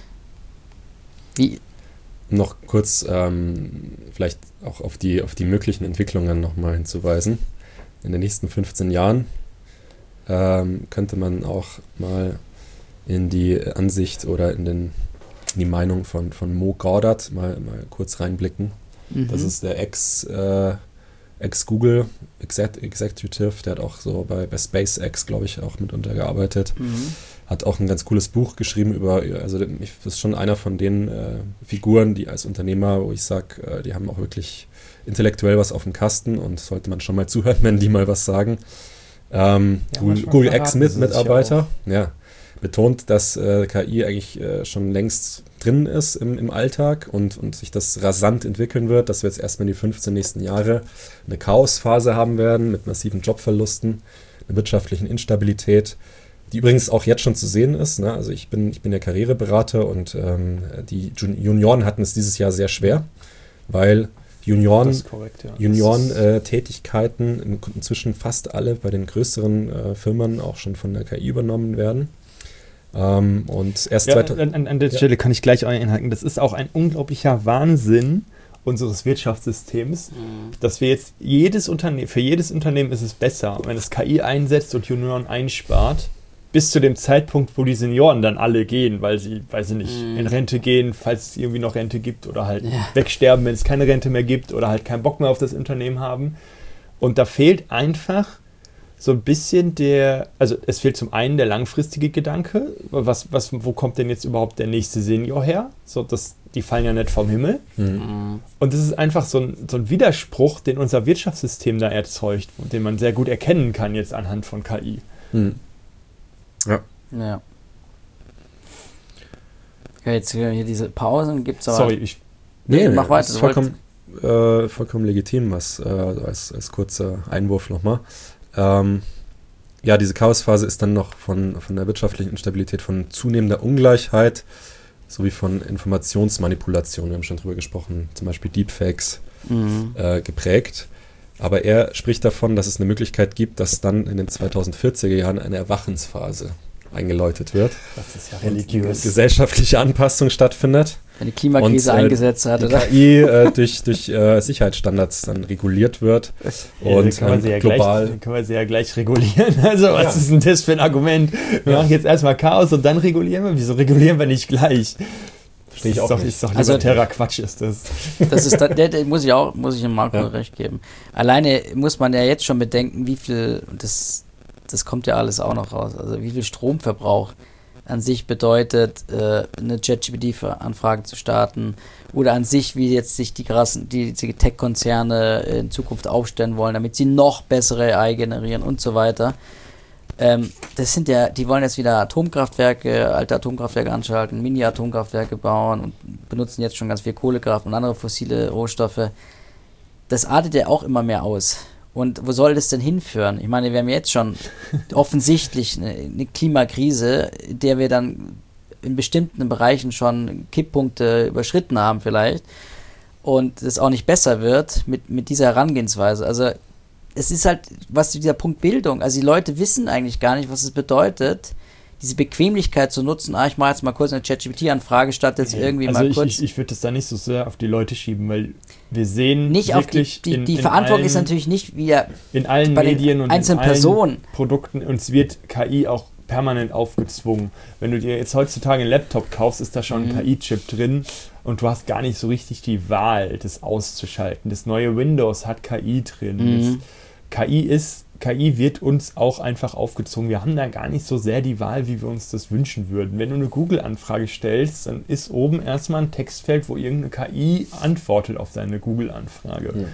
Wie? Noch kurz ähm, vielleicht auch auf die, auf die möglichen Entwicklungen nochmal hinzuweisen. In den nächsten fünfzehn Jahren ähm, könnte man auch mal in die Ansicht oder in, den, in die Meinung von, von Mo Gawdat mal, mal kurz reinblicken. Mhm. Das ist der Ex- äh, Ex-Google Executive, der hat auch so bei, bei SpaceX, glaube ich, auch mitunter gearbeitet. Mhm. Hat auch ein ganz cooles Buch geschrieben über, also das ist schon einer von den äh, Figuren, die als Unternehmer, wo ich sage, äh, die haben auch wirklich intellektuell was auf dem Kasten und sollte man schon mal zuhören, wenn die mal was sagen. Ähm, ja, Google, Google X-Mitarbeiter, ja, betont, dass äh, K I eigentlich äh, schon längst drin ist im, im Alltag und, und sich das rasant entwickeln wird, dass wir jetzt erstmal die fünfzehn nächsten Jahre eine Chaosphase haben werden mit massiven Jobverlusten, einer wirtschaftlichen Instabilität, die übrigens auch jetzt schon zu sehen ist. Ne? Also ich bin, ich bin ja Karriereberater und ähm, die Junioren hatten es dieses Jahr sehr schwer, weil Junioren, korrekt, ja. Junioren-Tätigkeiten äh, inzwischen fast alle bei den größeren äh, Firmen auch schon von der K I übernommen werden. Ähm, und erst ja, an, an der ja. Stelle kann ich gleich einhaken. Das ist auch ein unglaublicher Wahnsinn unseres Wirtschaftssystems, mhm. dass wir jetzt jedes Unternehmen, für jedes Unternehmen ist es besser, wenn es K I einsetzt und Junioren einspart, bis zu dem Zeitpunkt, wo die Senioren dann alle gehen, weil sie, weiß ich nicht, mhm. in Rente gehen, falls es irgendwie noch Rente gibt oder halt ja. wegsterben, wenn es keine Rente mehr gibt oder halt keinen Bock mehr auf das Unternehmen haben. Und da fehlt einfach so ein bisschen der, also es fehlt zum einen der langfristige Gedanke, was, was, wo kommt denn jetzt überhaupt der nächste Senior her? So, das, die fallen ja nicht vom Himmel. Mhm. Und das ist einfach so ein, so ein Widerspruch, den unser Wirtschaftssystem da erzeugt und den man sehr gut erkennen kann jetzt anhand von K I. Mhm. Ja. Ja. Ja, jetzt hier diese Pausen gibt es aber... Sorry, ich... Nee, nee mach weiter. Das ist vollkommen, äh, vollkommen legitim, was äh, als, als kurzer Einwurf nochmal. Ähm, ja, diese Chaosphase ist dann noch von, von der wirtschaftlichen Instabilität, von zunehmender Ungleichheit sowie von Informationsmanipulation, wir haben schon drüber gesprochen, zum Beispiel Deepfakes, mhm. äh, geprägt. Aber er spricht davon, dass es eine Möglichkeit gibt, dass dann in den zweitausendvierziger Jahren eine Erwachensphase eingeläutet wird. Das ist ja religiös. Gesellschaftliche Anpassung stattfindet. Wenn die Klimakrise und, äh, eingesetzt hat, die oder? K I äh, durch, durch äh, Sicherheitsstandards dann reguliert wird. Ja, und kann man, sie ja global gleich, kann man sie ja gleich regulieren. Also was ja. ist denn das für ein Argument? Wir ja. machen jetzt erstmal Chaos und dann regulieren wir. Wieso regulieren wir nicht gleich? Verstehe ich auch nicht. Ist doch also, libertärer Quatsch ist das. Das ist, der, der muss ich auch, muss ich dem Marco ja. recht geben. Alleine muss man ja jetzt schon bedenken, wie viel, das, das kommt ja alles auch noch raus, also wie viel Stromverbrauch an sich bedeutet, äh, eine ChatGPT-Anfrage zu starten oder an sich, wie jetzt sich die krassen, die, die Tech-Konzerne in Zukunft aufstellen wollen, damit sie noch bessere A I generieren und so weiter. Ähm, das sind ja, die wollen jetzt wieder Atomkraftwerke, alte Atomkraftwerke anschalten, Mini-Atomkraftwerke bauen und benutzen jetzt schon ganz viel Kohlekraft und andere fossile Rohstoffe. Das artet ja auch immer mehr aus. Und wo soll das denn hinführen? Ich meine, wir haben jetzt schon offensichtlich eine, eine Klimakrise, in der wir dann in bestimmten Bereichen schon Kipppunkte überschritten haben vielleicht und es auch nicht besser wird mit, mit dieser Herangehensweise. Also es ist halt, was dieser Punkt Bildung, also die Leute wissen eigentlich gar nicht, was es bedeutet, diese Bequemlichkeit zu nutzen, ah, ich mache jetzt mal kurz eine ChatGPT-Anfrage, statt jetzt irgendwie also mal ich, kurz... Ich, ich würde das da nicht so sehr auf die Leute schieben, weil wir sehen nicht auf die, die, in, die in Verantwortung allen, ist natürlich nicht wieder in allen bei Medien und einzelnen in allen Personen. Produkten. Uns wird K I auch permanent aufgezwungen. Wenn du dir jetzt heutzutage einen Laptop kaufst, ist da schon mhm. ein K I-Chip drin und du hast gar nicht so richtig die Wahl, das auszuschalten. Das neue Windows hat K I drin. Mhm. K I ist, K I wird uns auch einfach aufgezwungen. Wir haben da gar nicht so sehr die Wahl, wie wir uns das wünschen würden. Wenn du eine Google-Anfrage stellst, dann ist oben erstmal ein Textfeld, wo irgendeine K I antwortet auf deine Google-Anfrage. Ja.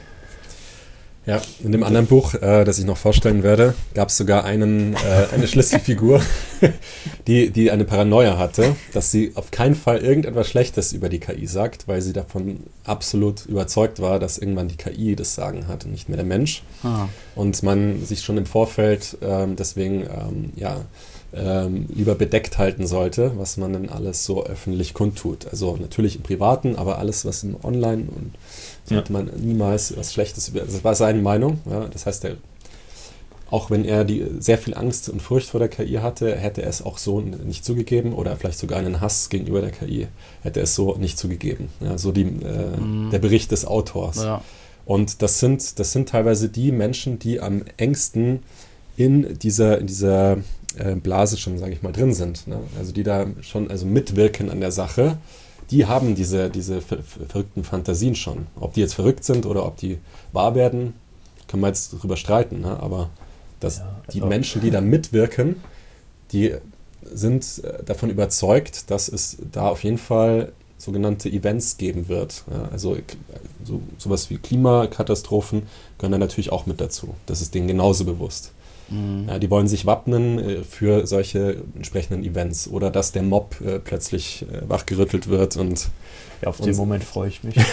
Ja, in dem anderen Buch, äh, das ich noch vorstellen werde, gab es sogar einen, äh, eine Schlüsselfigur, die, die eine Paranoia hatte, dass sie auf keinen Fall irgendetwas Schlechtes über die K I sagt, weil sie davon absolut überzeugt war, dass irgendwann die K I das Sagen hat und nicht mehr der Mensch. Ah. Und man sich schon im Vorfeld ähm, deswegen ähm, ja, ähm, lieber bedeckt halten sollte, was man denn alles so öffentlich kundtut. Also natürlich im Privaten, aber alles, was im Online und sollte man niemals was Schlechtes über... Das war seine Meinung. Ja, das heißt, er, auch wenn er die sehr viel Angst und Furcht vor der K I hatte, hätte er es auch so nicht zugegeben oder vielleicht sogar einen Hass gegenüber der K I hätte er es so nicht zugegeben. Ja, so die, äh, mhm. der Bericht des Autors. Ja. Und das sind, das sind teilweise die Menschen, die am engsten in dieser, in dieser äh, Blase schon, sage ich mal, drin sind. Ne? Also die da schon also mitwirken an der Sache. Die haben diese, diese ver- verrückten Fantasien schon. Ob die jetzt verrückt sind oder ob die wahr werden, können wir jetzt darüber streiten. Ne? Aber das, ja, die also Menschen, die da mitwirken, die sind davon überzeugt, dass es da auf jeden Fall sogenannte Events geben wird. Ja? Also so, sowas wie Klimakatastrophen gehören da natürlich auch mit dazu. Das ist denen genauso bewusst. Mhm. Ja, die wollen sich wappnen äh, für solche entsprechenden Events oder dass der Mob äh, plötzlich äh, wachgerüttelt wird und ja, auf und den Moment freue ich mich.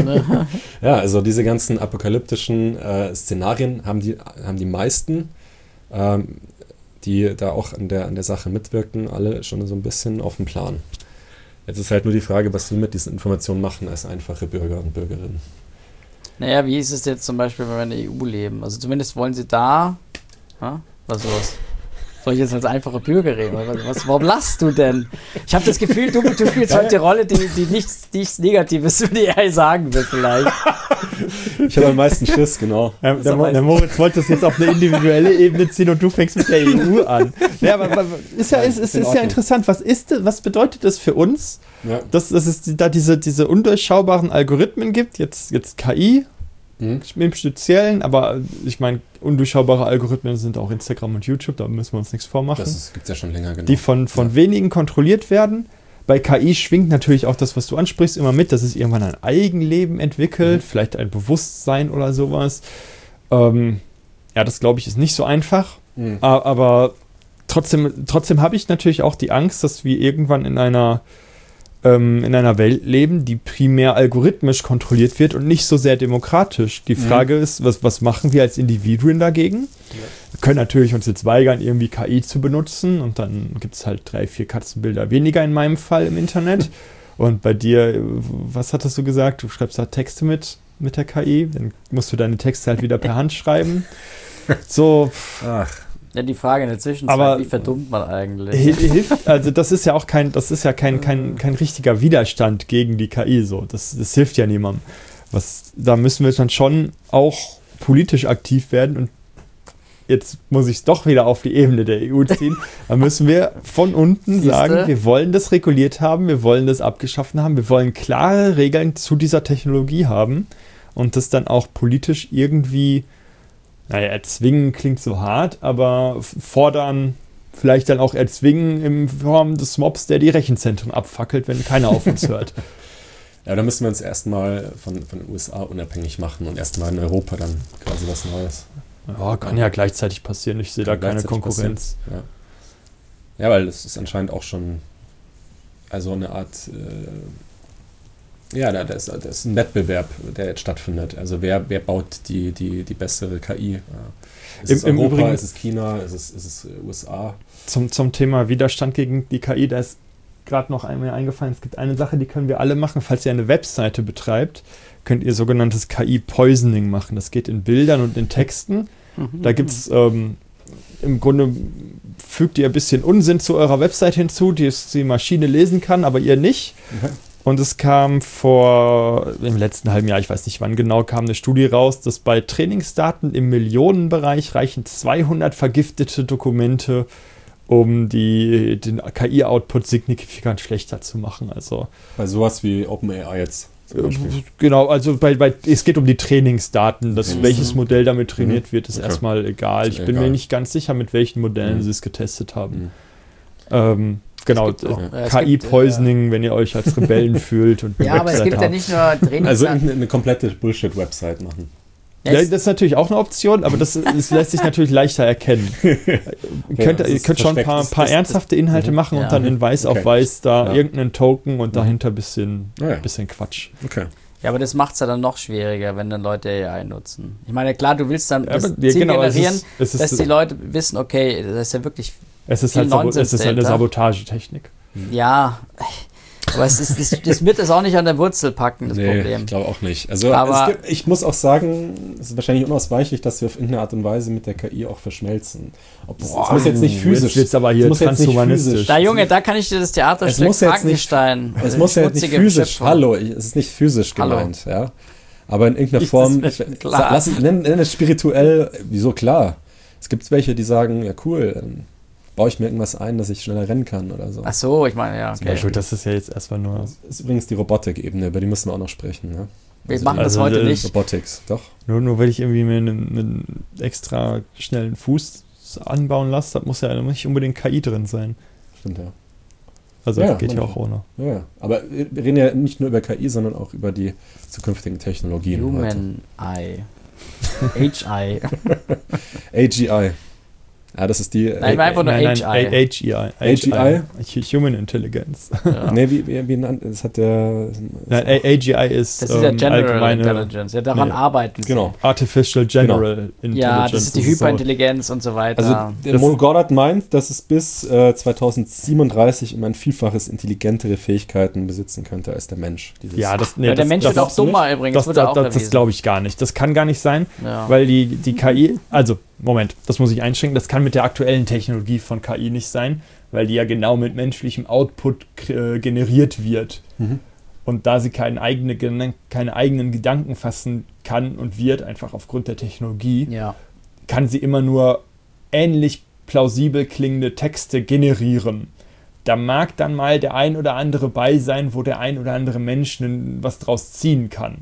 Ja, also diese ganzen apokalyptischen äh, Szenarien haben die, haben die meisten, ähm, die da auch an der, an der Sache mitwirken, alle schon so ein bisschen auf dem Plan. Jetzt ist halt nur die Frage, was sie mit diesen Informationen machen als einfache Bürger und Bürgerinnen. Naja, wie ist es jetzt zum Beispiel, wenn wir in der E U leben? Also zumindest wollen sie da... Ha? Was ist los? Soll ich jetzt als einfacher Bürger reden? Was, warum lachst du denn? Ich habe das Gefühl, du, du spielst heute die Rolle, die, die nichts, nichts Negatives über die A I sagen wird vielleicht. Ich habe am meisten Schiss, genau. Ja, der, der Moritz wollte das jetzt auf eine individuelle Ebene ziehen und du fängst mit der E U an. Ja, aber, aber ist ja, ist, ist, ist ja interessant. Was, ist, was bedeutet das für uns, ja. dass, dass es da diese, diese undurchschaubaren Algorithmen gibt? Jetzt, jetzt K I. Mhm. Im Speziellen, aber ich meine, undurchschaubare Algorithmen sind auch Instagram und YouTube, da müssen wir uns nichts vormachen. Das gibt es ja schon länger, genau. Die von, von ja. wenigen kontrolliert werden. Bei K I schwingt natürlich auch das, was du ansprichst, immer mit, dass es irgendwann ein Eigenleben entwickelt, mhm. vielleicht ein Bewusstsein oder sowas. Ähm, ja, das glaube ich ist nicht so einfach, mhm. aber trotzdem, trotzdem habe ich natürlich auch die Angst, dass wir irgendwann in einer in einer Welt leben, die primär algorithmisch kontrolliert wird und nicht so sehr demokratisch. Die Frage mhm. ist, was, was machen wir als Individuen dagegen? Ja. Wir können natürlich uns jetzt weigern, irgendwie K I zu benutzen und dann gibt es halt drei, vier Katzenbilder weniger in meinem Fall im Internet. Und bei dir, was hattest du gesagt? Du schreibst da Texte mit, mit der K I, dann musst du deine Texte halt wieder per Hand schreiben. So. Ach. Ja, die Frage in der Zwischenzeit, aber wie verdummt man eigentlich? Hilft, also das ist ja auch kein, das ist ja kein, kein, kein richtiger Widerstand gegen die K I so. Das, das hilft ja niemandem. Was, da müssen wir dann schon auch politisch aktiv werden und jetzt muss ich es doch wieder auf die Ebene der E U ziehen. Da müssen wir von unten sagen, wir wollen das reguliert haben, wir wollen das abgeschaffen haben, wir wollen klare Regeln zu dieser Technologie haben und das dann auch politisch irgendwie naja, erzwingen klingt so hart, aber fordern, vielleicht dann auch erzwingen in Form des Mobs, der die Rechenzentren abfackelt, wenn keiner auf uns hört. Ja, da müssen wir uns erstmal von, von den U S A unabhängig machen und erstmal in Europa dann quasi was Neues. Ja, kann ja gleichzeitig passieren, ich sehe da keine Konkurrenz. Ja. ja, weil es ist anscheinend auch schon also eine Art... Äh, Ja, da, da, ist, da ist ein Wettbewerb, der jetzt stattfindet. Also wer, wer baut die, die, die bessere K I? Ist Im, es Europa, Übrigen, ist es China, ist es, ist es U S A? Zum, zum Thema Widerstand gegen die K I, da ist gerade noch einmal eingefallen, es gibt eine Sache, die können wir alle machen. Falls ihr eine Webseite betreibt, könnt ihr sogenanntes K I-Poisoning machen. Das geht in Bildern und in Texten. Mhm. Da gibt es ähm, im Grunde, fügt ihr ein bisschen Unsinn zu eurer Webseite hinzu, die die Maschine lesen kann, aber ihr nicht. Mhm. Und es kam vor, im letzten halben Jahr, ich weiß nicht wann genau, kam eine Studie raus, dass bei Trainingsdaten im Millionenbereich reichen zweihundert vergiftete Dokumente, um die, den K I-Output signifikant schlechter zu machen. Also bei sowas wie OpenAI jetzt. Genau, also bei, bei, es geht um die Trainingsdaten. Das, mhm. Welches Modell damit trainiert mhm. wird, ist okay. erstmal egal. Ich bin egal. mir nicht ganz sicher, mit welchen Modellen mhm. sie es getestet haben. Mhm. Ähm, Genau, äh, K I-Poisoning, äh, wenn ihr euch als Rebellen fühlt. Und ja, aber es gibt habt. ja nicht nur Trainingsdaten. Also eine, eine komplette Bullshit-Website machen. Ja, das ist natürlich auch eine Option, aber das, das lässt sich natürlich leichter erkennen. ihr könnt, ja, ihr könnt schon ein paar, paar ist, ernsthafte Inhalte machen ja. und dann in weiß okay. auf weiß da ja. irgendeinen Token und dahinter ein bisschen, ja, ja. bisschen Quatsch. Okay. Ja, aber das macht es ja dann noch schwieriger, wenn dann Leute A I nutzen. Ich meine, klar, du willst dann das ja, aber, ja, Ziel genau, generieren, es ist, es ist, dass die Leute wissen, okay, das ist ja wirklich Es ist, halt, Sabo- es ist halt eine Sabotagetechnik. Ja, aber es ist, das, das wird es auch nicht an der Wurzel packen, das nee, Problem. Ich glaube auch nicht. Also es gibt, ich muss auch sagen, es ist wahrscheinlich unausweichlich, dass wir auf irgendeine Art und Weise mit der K I auch verschmelzen. Ob das, Boah, das muss jetzt nicht physisch. Jetzt aber hier transhumanistisch. Da Junge, da kann ich dir das Theaterstück Frankenstein. Es muss ja jetzt nicht physisch. Hallo, es ist nicht physisch gemeint, Hallo. ja. Aber in irgendeiner ich Form. Lass es nenn, nenn es spirituell. Wieso klar? Es gibt welche, die sagen, ja cool. Baue ich mir irgendwas ein, dass ich schneller rennen kann oder so. Ach so, ich meine, ja, okay. Gut, das ist ja jetzt erstmal nur... Das ist übrigens die Robotik-Ebene, über die müssen wir auch noch sprechen. Ne? Wir also machen das also heute nicht. Robotics, doch. Nur, nur weil ich irgendwie mir einen, einen extra schnellen Fuß anbauen lasse, das muss ja nicht unbedingt K I drin sein. Stimmt, ja. Also ja, das geht ja auch ohne. Ja, aber wir reden ja nicht nur über K I, sondern auch über die zukünftigen Technologien. Human Eye. H I. A G I. Ja, das ist die... Nein, war einfach nur H I. H E I. H E I. Human Intelligence. Ja. Nee, wie, wie, wie das hat der... Nein, A G I ist... Das ist ja General Intelligence. Ja, daran nee, arbeiten sie. Genau. Artificial General genau. Intelligence. Ja, das ist die Hyperintelligenz so. und so weiter. Also, der Mo Goddard meint, dass es bis äh, zweitausendsiebenunddreißig um ein Vielfaches intelligentere Fähigkeiten besitzen könnte als der Mensch. Ja, das, nee, ja, der das, Mensch das, wird auch dummer übrigens. Das, das, das, das glaube ich gar nicht. Das kann gar nicht sein, ja. weil die, die K I... Also... Moment, das muss ich einschränken, das kann mit der aktuellen Technologie von K I nicht sein, weil die ja genau mit menschlichem Output äh, generiert wird. Mhm. Und da sie keine, eigene, keine eigenen Gedanken fassen kann und wird, einfach aufgrund der Technologie, ja. kann sie immer nur ähnlich plausibel klingende Texte generieren. Da mag dann mal der ein oder andere bei sein, wo der ein oder andere Mensch was draus ziehen kann.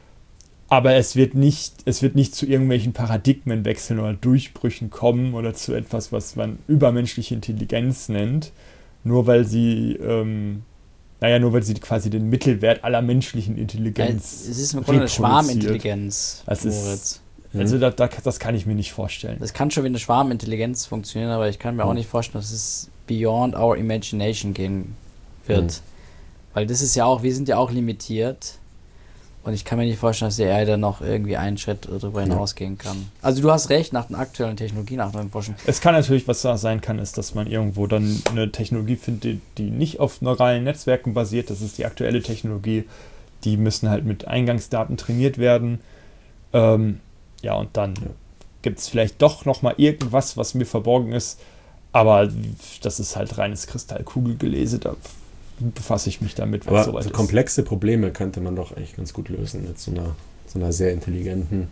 Aber es wird nicht, es wird nicht zu irgendwelchen Paradigmenwechseln oder Durchbrüchen kommen oder zu etwas, was man übermenschliche Intelligenz nennt, nur weil sie, ähm, naja, nur weil sie quasi den Mittelwert aller menschlichen Intelligenz ja, es ist im Grunde eine Schwarmintelligenz, das ist, also da, da, das kann ich mir nicht vorstellen. Das kann schon wie eine Schwarmintelligenz funktionieren, aber ich kann mir mhm. auch nicht vorstellen, dass es beyond our imagination gehen wird. Mhm. Weil das ist ja auch, wir sind ja auch limitiert. Und ich kann mir nicht vorstellen, dass die A I dann noch irgendwie einen Schritt darüber hinausgehen kann. Also du hast recht, nach den aktuellen Technologien, nach neuen Forschung. Es kann natürlich, was da sein kann, ist, dass man irgendwo dann eine Technologie findet, die nicht auf neuralen Netzwerken basiert. Das ist die aktuelle Technologie. Die müssen halt mit Eingangsdaten trainiert werden. Ähm, ja, und dann ja. gibt es vielleicht doch nochmal irgendwas, was mir verborgen ist. Aber das ist halt reines Kristallkugelgelese. Da befasse ich mich damit, wenn es soweit ist. Aber komplexe Probleme könnte man doch eigentlich ganz gut lösen mit so einer, so einer sehr intelligenten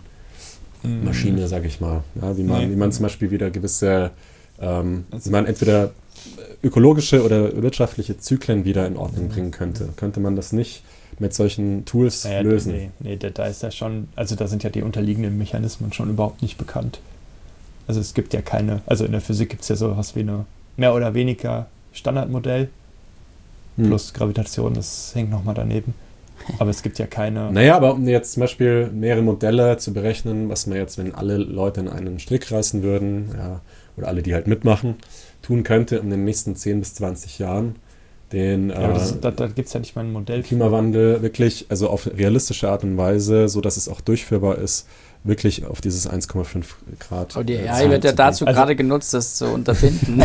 mm. Maschine, sag ich mal. Ja, wie, man, nee. wie man zum Beispiel wieder gewisse, ähm, also wie man entweder ökologische oder wirtschaftliche Zyklen wieder in Ordnung bringen könnte. Könnte man das nicht mit solchen Tools naja, lösen? Nee, nee, da ist ja schon, also da sind ja die unterliegenden Mechanismen schon überhaupt nicht bekannt. Also es gibt ja keine, also in der Physik gibt es ja sowas wie eine mehr oder weniger Standardmodell. Plus Gravitation, das hängt nochmal daneben. Aber es gibt ja keine... Naja, aber um jetzt zum Beispiel mehrere Modelle zu berechnen, was man jetzt, wenn alle Leute in einen Strick reißen würden, ja, oder alle, die halt mitmachen, tun könnte in den nächsten zehn bis zwanzig Jahren, den ja, äh, das, da, da gibt es ja nicht mal ein Modell. Klimawandel wirklich, also auf realistische Art und Weise, so dass es auch durchführbar ist, wirklich auf dieses eins Komma fünf Grad. Aber die A I wird ja dazu also, gerade genutzt, das zu unterbinden.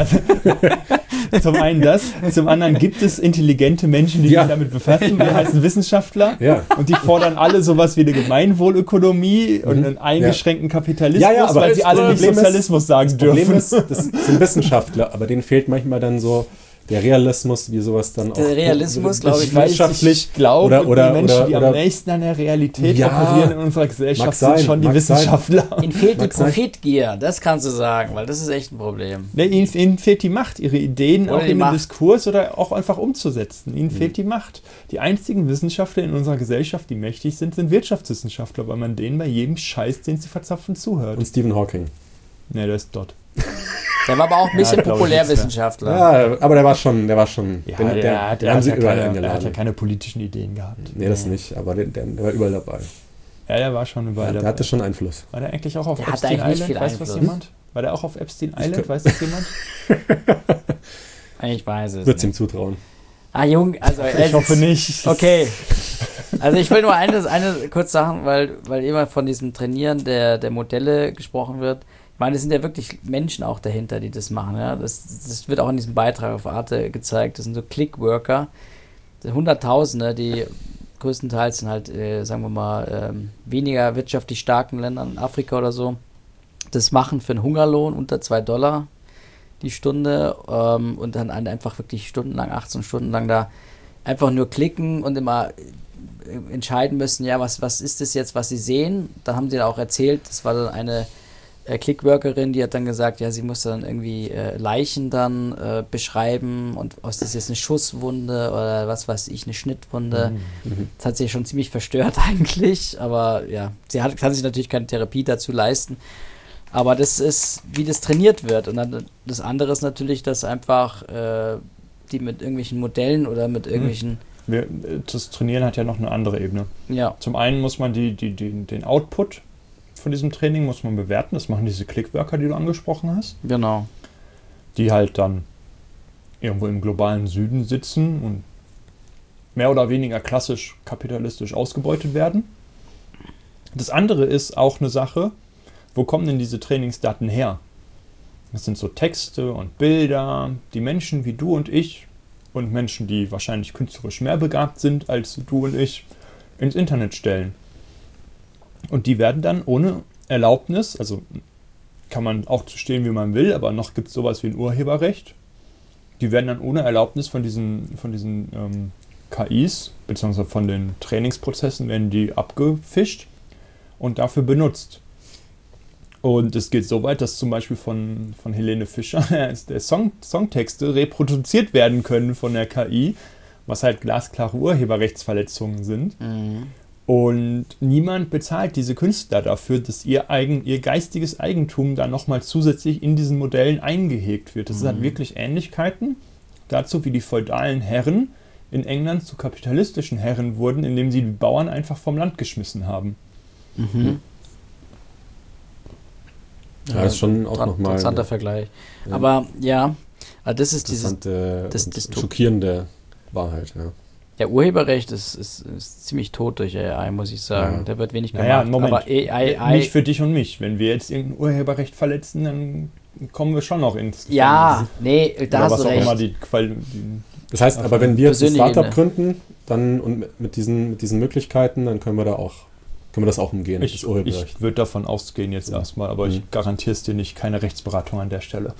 Zum einen das, zum anderen gibt es intelligente Menschen, die ja. sich damit befassen, die heißen Wissenschaftler ja. und die fordern alle sowas wie eine Gemeinwohlökonomie mhm. und einen eingeschränkten ja. Kapitalismus, ja, ja, aber weil sie alle nicht Sozialismus ist, sagen das dürfen. Problem ist, das sind Wissenschaftler, aber denen fehlt manchmal dann so der Realismus, wie sowas dann der auch... Der Realismus, glaube ich, wirtschaftlich ich glaube, oder, oder, die Menschen, oder, die oder, am nächsten an der Realität ja, operieren in unserer Gesellschaft, sein, sind schon die Wissenschaftler. Sein. Ihnen fehlt die Profitgier, das kannst du sagen, weil das ist echt ein Problem. Ne, ihnen, ihnen fehlt die Macht, ihre Ideen oder auch in den Diskurs oder auch einfach umzusetzen. Ihnen mhm. fehlt die Macht. Die einzigen Wissenschaftler in unserer Gesellschaft, die mächtig sind, sind Wirtschaftswissenschaftler, weil man denen bei jedem Scheiß, den sie verzapfen, zuhört. Und Stephen Hawking. Ne, der ist dort. Der war aber auch ein bisschen ja, Populärwissenschaftler. Ja, aber der war schon, der war schon, ja, den, der, der, der, der haben sie ja überall keine, eingeladen. Der hat ja keine politischen Ideen gehabt. Nee, das nicht, aber der, der, der war überall dabei. Ja, der war schon überall ja, dabei. Der hatte schon Einfluss. War der eigentlich auch auf der Epstein Island? Weiß das jemand? War der auch auf Epstein Island? Weiß das jemand? Ich weiß es Würde es ihm zutrauen. Ah, Jung, also... Ich hoffe nicht. Okay. Also ich will nur eine, eine kurz sagen, weil, weil immer von diesem Trainieren der, der Modelle gesprochen wird. Ich meine, es sind ja wirklich Menschen auch dahinter, die das machen. Ja? Das, das wird auch in diesem Beitrag auf Arte gezeigt. Das sind so Clickworker, Hunderttausende, die größtenteils sind halt, äh, sagen wir mal, ähm, weniger wirtschaftlich starken Ländern, Afrika oder so, das machen für einen Hungerlohn unter zwei Dollar die Stunde ähm, und dann einfach wirklich stundenlang, achtzehn Stunden lang da einfach nur klicken und immer entscheiden müssen, ja, was, was ist das jetzt, was sie sehen. Da haben sie dann auch erzählt, das war dann eine äh, Clickworkerin, die hat dann gesagt, ja, sie muss dann irgendwie äh, Leichen dann äh, beschreiben und was ist das jetzt, eine Schusswunde oder was weiß ich, eine Schnittwunde. Mhm. Das hat sie schon ziemlich verstört eigentlich, aber ja, sie hat, kann sich natürlich keine Therapie dazu leisten. Aber das ist, wie das trainiert wird. Und dann das andere ist natürlich, dass einfach äh, die mit irgendwelchen Modellen oder mit irgendwelchen... Wir, das Trainieren hat ja noch eine andere Ebene. Ja. Zum einen muss man die, die, die, den Output von diesem Training muss man bewerten. Das machen diese Clickworker, die du angesprochen hast. Genau. Die halt dann irgendwo im globalen Süden sitzen und mehr oder weniger klassisch kapitalistisch ausgebeutet werden. Das andere ist auch eine Sache, wo kommen denn diese Trainingsdaten her? Das sind so Texte und Bilder, die Menschen wie du und ich und Menschen, die wahrscheinlich künstlerisch mehr begabt sind als du und ich, ins Internet stellen. Und die werden dann ohne Erlaubnis, also kann man auch zu stehen, wie man will, aber noch gibt es sowas wie ein Urheberrecht, die werden dann ohne Erlaubnis von diesen, von diesen ähm, K Is, beziehungsweise von den Trainingsprozessen, werden die abgefischt und dafür benutzt. Und es geht so weit, dass zum Beispiel von, von Helene Fischer der Song, Songtexte reproduziert werden können von der K I, was halt glasklare Urheberrechtsverletzungen sind. Mhm. Und niemand bezahlt diese Künstler dafür, dass ihr, eigen, ihr geistiges Eigentum da nochmal zusätzlich in diesen Modellen eingehegt wird. Das mhm. hat wirklich Ähnlichkeiten dazu, wie die feudalen Herren in England zu kapitalistischen Herren wurden, indem sie die Bauern einfach vom Land geschmissen haben. Mhm. Ja, das ist schon auch nochmal... Interessanter Vergleich. Ja. Aber ja, das ist dieses... Das, das schockierende Wahrheit, ja. Ja, Urheberrecht ist, ist, ist ziemlich tot durch A I, muss ich sagen. Ja. Da wird wenig gemacht. Naja, Moment. Aber A I, nicht für dich und mich. Wenn wir jetzt irgendein Urheberrecht verletzen, dann kommen wir schon noch ins... Ja, nee, da hast du recht. Immer die Quali- die das heißt, aber wenn wir ein Startup gründen dann und mit diesen, mit diesen Möglichkeiten, dann können wir da auch... Können wir das auch umgehen? Ich, ich würde davon ausgehen jetzt ja. erstmal, aber mhm. ich garantiere es dir nicht, keine Rechtsberatung an der Stelle.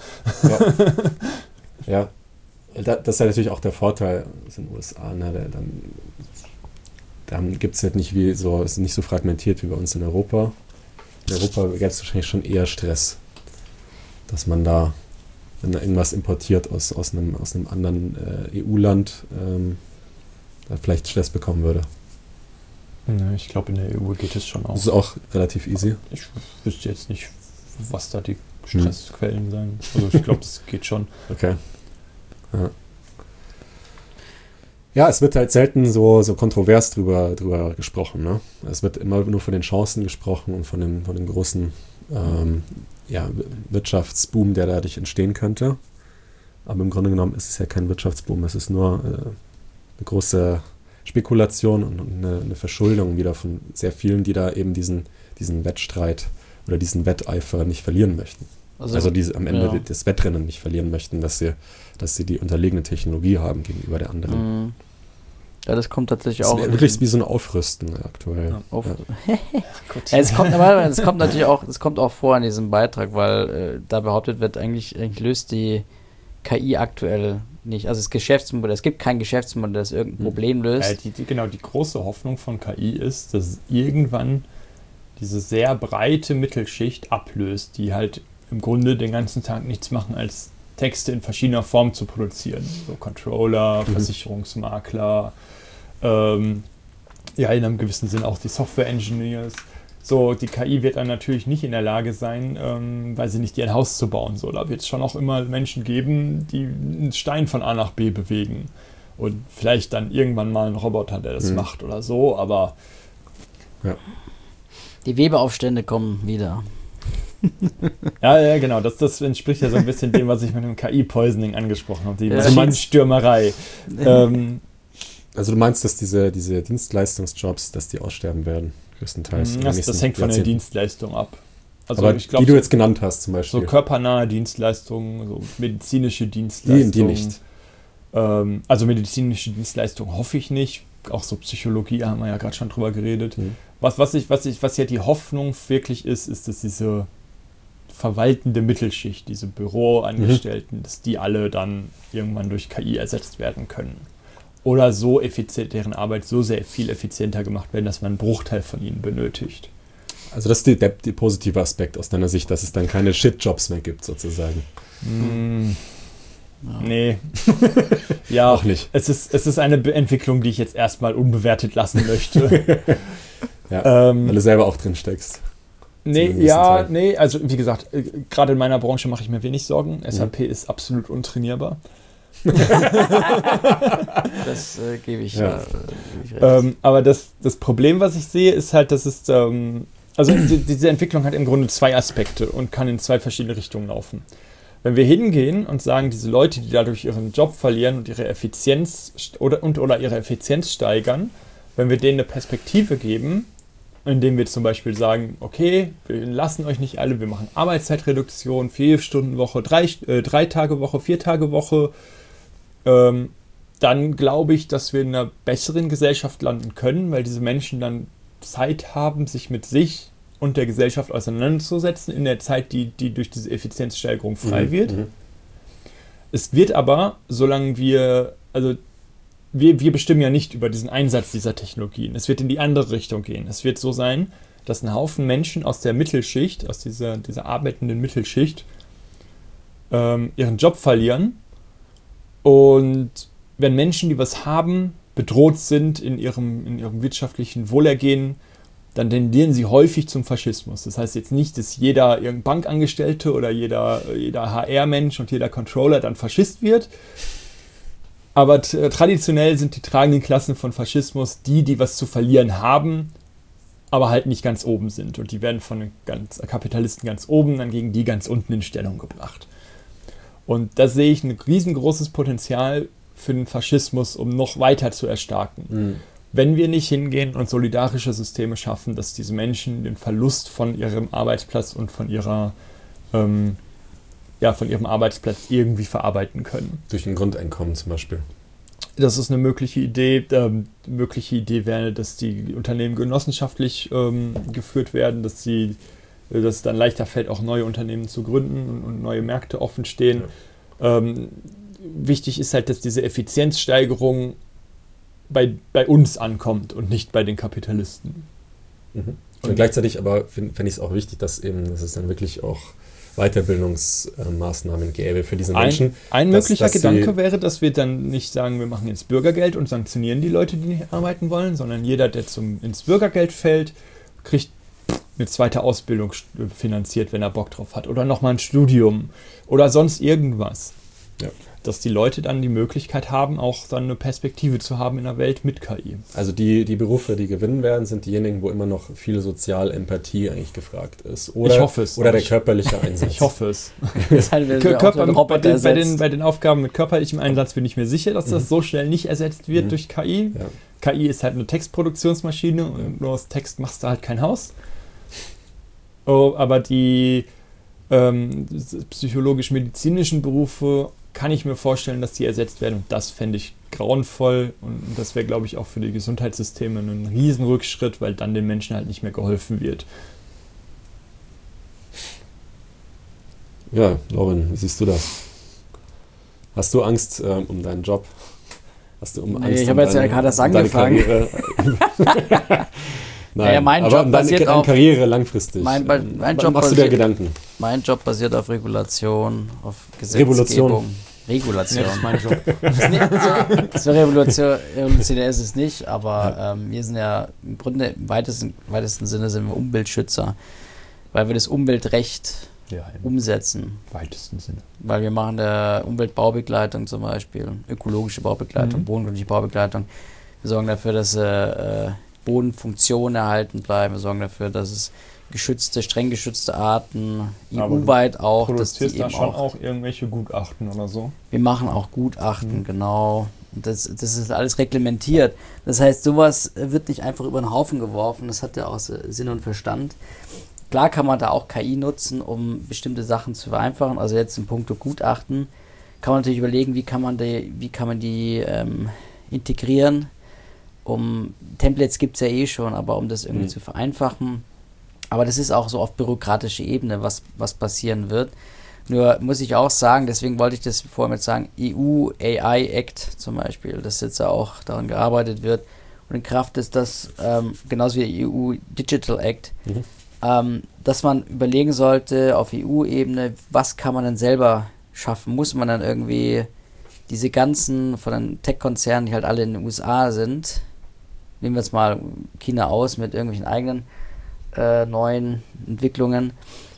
Ja, ja. Das ist ja natürlich auch der Vorteil in den U S A. Ne? Dann, dann gibt es halt nicht wie so, ist nicht so fragmentiert wie bei uns in Europa. In Europa gäbe es wahrscheinlich schon eher Stress, dass man da, wenn da irgendwas importiert aus, aus, einem, aus einem anderen äh, E U-Land, ähm, da vielleicht Stress bekommen würde. Ich glaube, in der E U geht es schon auch. Das ist auch relativ easy. Ich wüsste jetzt nicht, was da die Stressquellen hm. sein. Also ich glaube, das geht schon. Okay. Ja. ja, es wird halt selten so, so kontrovers drüber, drüber gesprochen. Ne? Es wird immer nur von den Chancen gesprochen und von dem, von dem großen ähm, ja, Wirtschaftsboom, der dadurch entstehen könnte. Aber im Grunde genommen ist es ja kein Wirtschaftsboom. Es ist nur äh, eine große Spekulation und eine, eine Verschuldung wieder von sehr vielen, die da eben diesen, diesen Wettstreit oder diesen Wetteifer nicht verlieren möchten. Also, also diese, am Ende ja. das Wettrennen nicht verlieren möchten, dass sie, dass sie die unterlegene Technologie haben gegenüber der anderen. Mhm. Ja, das kommt tatsächlich das auch. Das ist wirklich wie so ein Aufrüsten aktuell. Ja, auf ja. ja, es kommt, aber es kommt natürlich auch, es kommt auch vor in diesem Beitrag, weil äh, da behauptet wird, eigentlich, eigentlich löst die K I aktuell nicht. Also das Geschäftsmodell, es gibt kein Geschäftsmodell, das irgendein Problem löst. Ja, die, die, genau, die große Hoffnung von K I ist, dass es irgendwann diese sehr breite Mittelschicht ablöst, die halt im Grunde den ganzen Tag nichts machen, als Texte in verschiedener Form zu produzieren. So Controller, mhm. Versicherungsmakler, ähm, ja, in einem gewissen Sinn auch die Software-Engineers. So, die K I wird dann natürlich nicht in der Lage sein, ähm, weil sie nicht ihr Haus zu bauen. So, da wird es schon auch immer Menschen geben, die einen Stein von A nach B bewegen. Und vielleicht dann irgendwann mal einen Roboter, der das mhm. macht oder so, aber ja. Die Weberaufstände kommen wieder. Ja, ja, genau. Das, das entspricht ja so ein bisschen dem, was ich mit dem K I-Poisoning angesprochen habe. Die Maschinenstürmerei. ähm, also du meinst, dass diese, diese Dienstleistungsjobs, dass die aussterben werden, größtenteils? Das, das hängt von der Dienstleistung ab. Also aber ich glaub, die du jetzt genannt hast zum Beispiel. So körpernahe Dienstleistungen, so medizinische Dienstleistungen. Die, die nicht. Ähm, also medizinische Dienstleistungen hoffe ich nicht. Auch so Psychologie haben wir ja gerade schon drüber geredet. Mhm. Was, was, ich, was, ich, was ja die Hoffnung wirklich ist, ist, dass diese verwaltende Mittelschicht, diese Büroangestellten, mhm. dass die alle dann irgendwann durch K I ersetzt werden können. Oder so effizient, deren Arbeit so sehr viel effizienter gemacht werden, dass man einen Bruchteil von ihnen benötigt. Also das ist die, der, der positive Aspekt aus deiner Sicht, dass es dann keine Shit-Jobs mehr gibt, sozusagen. Mm. Ja. Nee. Ja, auch nicht. Es ist, es ist eine Be- Entwicklung, die ich jetzt erstmal unbewertet lassen möchte. Ja, ähm, weil du selber auch drin steckst. Nee, ja, Teil. nee, also wie gesagt, äh, gerade in meiner Branche mache ich mir wenig Sorgen. S A P mhm. ist absolut untrainierbar. Das äh, gebe ich, ja. äh, geb ich recht. Ähm, aber das, das Problem, was ich sehe, ist halt, dass es, ähm, also die, diese Entwicklung hat im Grunde zwei Aspekte und kann in zwei verschiedene Richtungen laufen. Wenn wir hingehen und sagen, diese Leute, die dadurch ihren Job verlieren und ihre Effizienz oder, und oder ihre Effizienz steigern, wenn wir denen eine Perspektive geben, indem wir zum Beispiel sagen, okay, wir lassen euch nicht alle, wir machen Arbeitszeitreduktion, vier Stunden Woche, drei, äh, drei Tage Woche, vier Tage Woche, ähm, dann glaube ich, dass wir in einer besseren Gesellschaft landen können, weil diese Menschen dann Zeit haben, sich mit sich und der Gesellschaft auseinanderzusetzen in der Zeit, die, die durch diese Effizienzsteigerung frei mhm, wird. Mhm. Es wird aber, solange wir, also wir, wir bestimmen ja nicht über diesen Einsatz dieser Technologien. Es wird in die andere Richtung gehen. Es wird so sein, dass ein Haufen Menschen aus der Mittelschicht, aus dieser, dieser arbeitenden Mittelschicht, ähm, ihren Job verlieren. Und wenn Menschen, die was haben, bedroht sind in ihrem, in ihrem wirtschaftlichen Wohlergehen, dann tendieren sie häufig zum Faschismus. Das heißt jetzt nicht, dass jeder irgendein Bankangestellte oder jeder, jeder H R-Mensch und jeder Controller dann Faschist wird. Aber t- traditionell sind die tragenden Klassen von Faschismus die, die was zu verlieren haben, aber halt nicht ganz oben sind. Und die werden von den ganz, Kapitalisten ganz oben dann gegen die ganz unten in Stellung gebracht. Und da sehe ich ein riesengroßes Potenzial für den Faschismus, um noch weiter zu erstarken. Mhm. Wenn wir nicht hingehen und solidarische Systeme schaffen, dass diese Menschen den Verlust von ihrem Arbeitsplatz und von ihrer ähm, ja, von ihrem Arbeitsplatz irgendwie verarbeiten können. Durch ein Grundeinkommen zum Beispiel. Das ist eine mögliche Idee. Ähm, mögliche Idee wäre, dass die Unternehmen genossenschaftlich ähm, geführt werden, dass sie, dass es dann leichter fällt, auch neue Unternehmen zu gründen und, und neue Märkte offen stehen. Ja. Ähm, wichtig ist halt, dass diese Effizienzsteigerung bei, bei uns ankommt und nicht bei den Kapitalisten. Mhm. Und, und gleichzeitig aber finde find ich es auch wichtig, dass eben, dass es dann wirklich auch Weiterbildungsmaßnahmen gäbe für diese Menschen. Ein, ein dass, möglicher dass Gedanke wäre, dass wir dann nicht sagen, wir machen jetzt Bürgergeld und sanktionieren die Leute, die nicht arbeiten wollen, sondern jeder, der zum, ins Bürgergeld fällt, kriegt eine zweite Ausbildung finanziert, wenn er Bock drauf hat. Oder nochmal ein Studium oder sonst irgendwas. Ja. Dass die Leute dann die Möglichkeit haben, auch dann eine Perspektive zu haben in der Welt mit K I. Also die, die Berufe, die gewinnen werden, sind diejenigen, wo immer noch viel Sozialempathie eigentlich gefragt ist. Oder, ich hoffe es. Oder der körperliche Einsatz. Ich hoffe es. Körper, bei, den, bei, den, bei den Aufgaben mit körperlichem Einsatz bin ich mir sicher, dass das mhm. so schnell nicht ersetzt wird mhm. durch K I. Ja. K I ist halt eine Textproduktionsmaschine und ja. nur aus Text machst du halt kein Haus. Oh, aber die ähm, psychologisch-medizinischen Berufe kann ich mir vorstellen, dass die ersetzt werden. Und das fände ich grauenvoll. Und das wäre, glaube ich, auch für die Gesundheitssysteme ein Riesenrückschritt, weil dann den Menschen halt nicht mehr geholfen wird. Ja, Lauren, wie siehst du das? Hast du Angst ähm, um deinen Job? Hast du um nee, Angst ich habe um jetzt ja gerade erst angefangen. Nein, ja, mein aber Job um deine, basiert deine auf, Karriere langfristig. Mein, mein Wann Job machst basiert, du dir Gedanken? Mein Job basiert auf Regulation, auf Gesetzgebung. Revolution. Regulation. Nee, das ist mein Job. Das ist Revolution, revolutionär ist es nicht, aber ja. ähm, wir sind ja im Grunde im weitesten, weitesten Sinne sind wir Umweltschützer, weil wir das Umweltrecht ja, umsetzen. Im weitesten Sinne. Weil wir machen der Umweltbaubegleitung zum Beispiel, ökologische Baubegleitung, mhm. bodengründliche Baubegleitung. Wir sorgen dafür, dass äh, Bodenfunktionen erhalten bleiben. Wir sorgen dafür, dass es geschützte, streng geschützte Arten, E U-weit auch. Du produzierst da schon auch, auch irgendwelche Gutachten oder so? Wir machen auch Gutachten, mhm. genau. Das, das ist alles reglementiert. Das heißt, sowas wird nicht einfach über den Haufen geworfen. Das hat ja auch Sinn und Verstand. Klar kann man da auch K I nutzen, um bestimmte Sachen zu vereinfachen. Also jetzt in puncto Gutachten kann man natürlich überlegen, wie kann man die, wie kann man die ähm, integrieren. Um Templates gibt es ja eh schon, aber um das irgendwie mhm. zu vereinfachen. Aber das ist auch so auf bürokratischer Ebene, was, was passieren wird. Nur muss ich auch sagen, deswegen wollte ich das vorher mit sagen, E U A I Act zum Beispiel, dass jetzt auch daran gearbeitet wird. Und in Kraft ist das, ähm, genauso wie der E U Digital Act, mhm. ähm, dass man überlegen sollte auf E U-Ebene, was kann man denn selber schaffen? Muss man dann irgendwie diese ganzen von den Tech-Konzernen, die halt alle in den U S A sind, nehmen wir jetzt mal China aus mit irgendwelchen eigenen Äh, neuen Entwicklungen,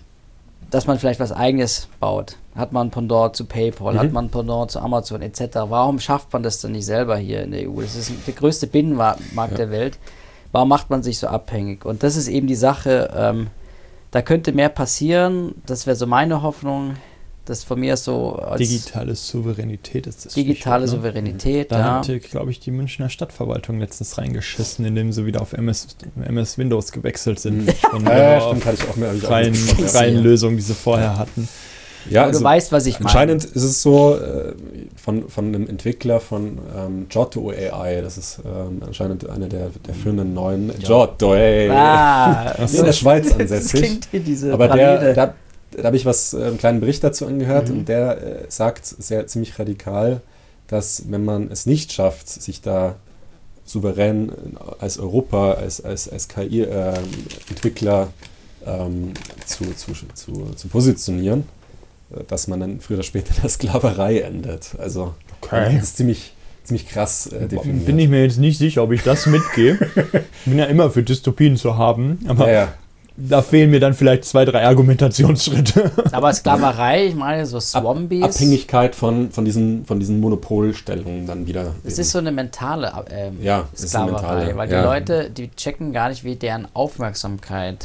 dass man vielleicht was Eigenes baut. Hat man ein Pendant zu PayPal, mhm. hat man ein Pendant zu Amazon et cetera. Warum schafft man das denn nicht selber hier in der E U? Das ist der größte Binnenmarkt ja. der Welt. Warum macht man sich so abhängig? Und das ist eben die Sache, ähm, da könnte mehr passieren. Das wäre so meine Hoffnung. Das von mir so als digitale Souveränität ist das. Digitale Stichwort, Souveränität, ne? Da ja. hatte, glaube ich, die Münchner Stadtverwaltung letztens reingeschissen, indem sie wieder auf M S, M S Windows gewechselt sind. Von ja, ja, stimmt, hatte ich auch mehr. Freien, freien Lösungen, die sie vorher hatten. Ja, also du weißt, was ich meine. Anscheinend ist es so, äh, von, von einem Entwickler von ähm, Giotto A I, das ist ähm, anscheinend eine der, der führenden neuen Giotto A I. Ah, in der Schweiz ansässig. Das klingt wie diese Aber der, der Da habe ich was, äh, einen kleinen Bericht dazu angehört mhm. und der äh, sagt sehr ziemlich radikal, dass wenn man es nicht schafft, sich da souverän als Europa, als, als, als K I-Entwickler äh, ähm, zu, zu, zu, zu positionieren, äh, dass man dann früher oder später in der Sklaverei endet. Also okay. Das ist ziemlich, ziemlich krass äh, definiert. Bin ich mir jetzt nicht sicher, ob ich das mitgehe. Ich bin ja immer für Dystopien zu haben, aber ja, ja. Da fehlen mir dann vielleicht zwei, drei Argumentationsschritte. Aber Sklaverei, ich meine, so Swambies. Abhängigkeit von, von, diesen, von diesen Monopolstellungen dann wieder. Es ist so eine mentale ähm, ja, Sklaverei, ist eine mentale, weil ja. die Leute, die checken gar nicht, wie deren Aufmerksamkeit,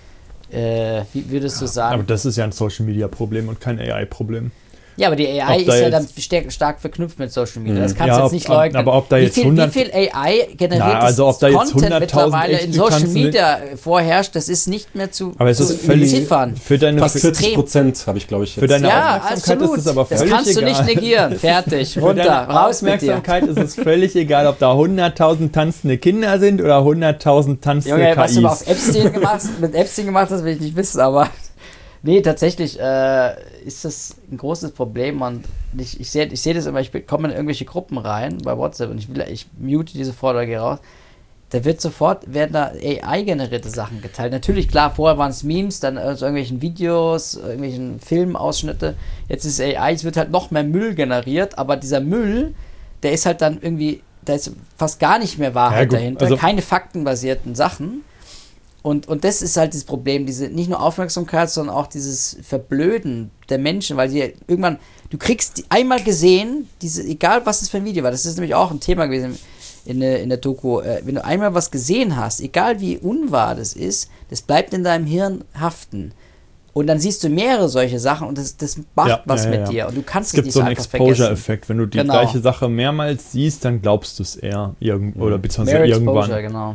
äh, wie würdest du sagen? Aber das ist ja ein Social-Media-Problem und kein A I-Problem. Ja, aber die A I ist ja dann stark, stark verknüpft mit Social Media. Das kannst ja, du jetzt ob, nicht leugnen. Aber ob da jetzt wie, viel, hundert, wie viel A I generiertes na, also ob da jetzt Content mittlerweile in Social Media vorherrscht, das ist nicht mehr zu, aber es zu ist völlig, beziffern. Für deine fast vierzig Prozent habe ich, glaube ich, jetzt. Für deine ja, Aufmerksamkeit absolut. ist es aber völlig das kannst egal. du nicht negieren. Fertig, runter, für deine raus mit dir. Aufmerksamkeit ist es völlig egal, ob da hunderttausend tanzende Kinder sind oder hunderttausend tanzende Junge, K Is. was du auf Epstein gemacht, mit Epstein gemacht hast, will ich nicht wissen, aber nee, tatsächlich äh, ist das ein großes Problem und ich, ich sehe ich seh das immer, ich komme in irgendwelche Gruppen rein bei WhatsApp und ich, will, ich mute diese Vorlage raus. Da wird sofort, werden da A I-generierte Sachen geteilt. Natürlich, klar, vorher waren es Memes, dann aus irgendwelchen Videos, irgendwelchen Filmausschnitte. Jetzt ist A I, es wird halt noch mehr Müll generiert, aber dieser Müll, der ist halt dann irgendwie, da ist fast gar nicht mehr Wahrheit ja, dahinter, also keine faktenbasierten Sachen. Und, und das ist halt das Problem, diese nicht nur Aufmerksamkeit, sondern auch dieses Verblöden der Menschen, weil die irgendwann, du kriegst die einmal gesehen, diese, egal was das für ein Video war, das ist nämlich auch ein Thema gewesen in der, in der Doku, äh, wenn du einmal was gesehen hast, egal wie unwahr das ist, das bleibt in deinem Hirn haften. Und dann siehst du mehrere solche Sachen und das, das macht ja, was ja, ja, mit dir und du kannst es nicht so einfach vergessen. Es gibt so einen Exposure-Effekt, wenn du die genau. gleiche Sache mehrmals siehst, dann glaubst du es eher irgend, oder beziehungsweise Mehr irgendwann. Exposure, genau.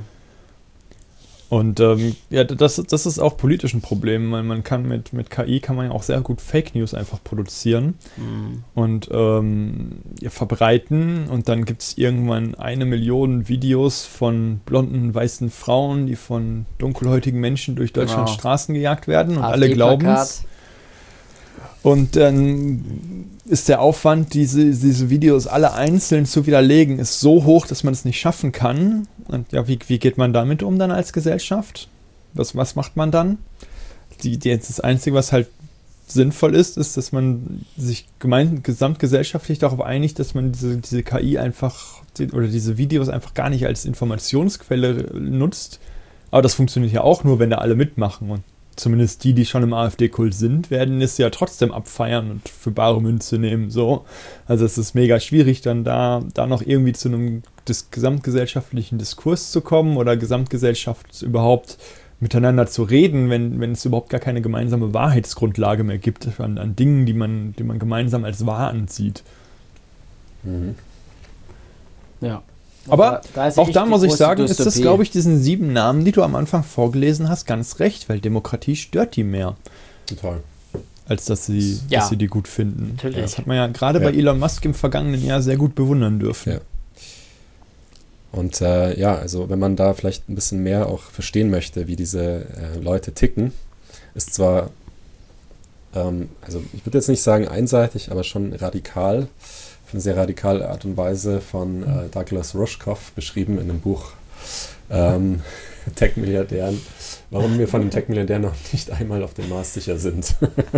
Und ähm, ja, das, das ist auch politisch ein Problem, weil man kann mit, mit K I kann man ja auch sehr gut Fake News einfach produzieren mhm. und ähm, ja, verbreiten und dann gibt es irgendwann eine Million Videos von blonden, weißen Frauen, die von dunkelhäutigen Menschen durch Deutschlands genau. Straßen gejagt werden und alle glauben es. Und dann ist der Aufwand, diese, diese Videos alle einzeln zu widerlegen, ist so hoch, dass man es nicht schaffen kann. Und ja, wie, wie geht man damit um dann als Gesellschaft? Was, was macht man dann? Die, die, das Einzige, was halt sinnvoll ist, ist, dass man sich gemein, gesamtgesellschaftlich darauf einigt, dass man diese, diese K I einfach oder diese Videos einfach gar nicht als Informationsquelle nutzt. Aber das funktioniert ja auch nur, wenn da alle mitmachen. Und zumindest die, die schon im AfD-Kult sind, werden es ja trotzdem abfeiern und für bare Münze nehmen. So. Also es ist mega schwierig, dann da, da noch irgendwie zu einem des gesamtgesellschaftlichen Diskurs zu kommen oder Gesamtgesellschaft überhaupt miteinander zu reden, wenn, wenn es überhaupt gar keine gemeinsame Wahrheitsgrundlage mehr gibt an, an Dingen, die man, die man gemeinsam als wahr ansieht. Mhm. Ja. Aber da, da auch da muss ich sagen, Dystopie. Ist das, glaube ich, diesen sieben Namen, die du am Anfang vorgelesen hast, ganz recht, weil Demokratie stört die mehr. Total. Als dass sie, ja. dass sie die gut finden. Natürlich. Das hat man ja gerade ja. bei Elon Musk im vergangenen Jahr sehr gut bewundern dürfen. Ja. Und äh, ja, also wenn man da vielleicht ein bisschen mehr auch verstehen möchte, wie diese äh, Leute ticken, ist zwar, ähm, also ich würde jetzt nicht sagen einseitig, aber schon radikal, auf eine sehr radikale Art und Weise von äh, Douglas Rushkoff beschrieben in dem Buch ähm, Tech-Milliardären, warum wir von den Tech-Milliardären noch nicht einmal auf dem Mars sicher sind.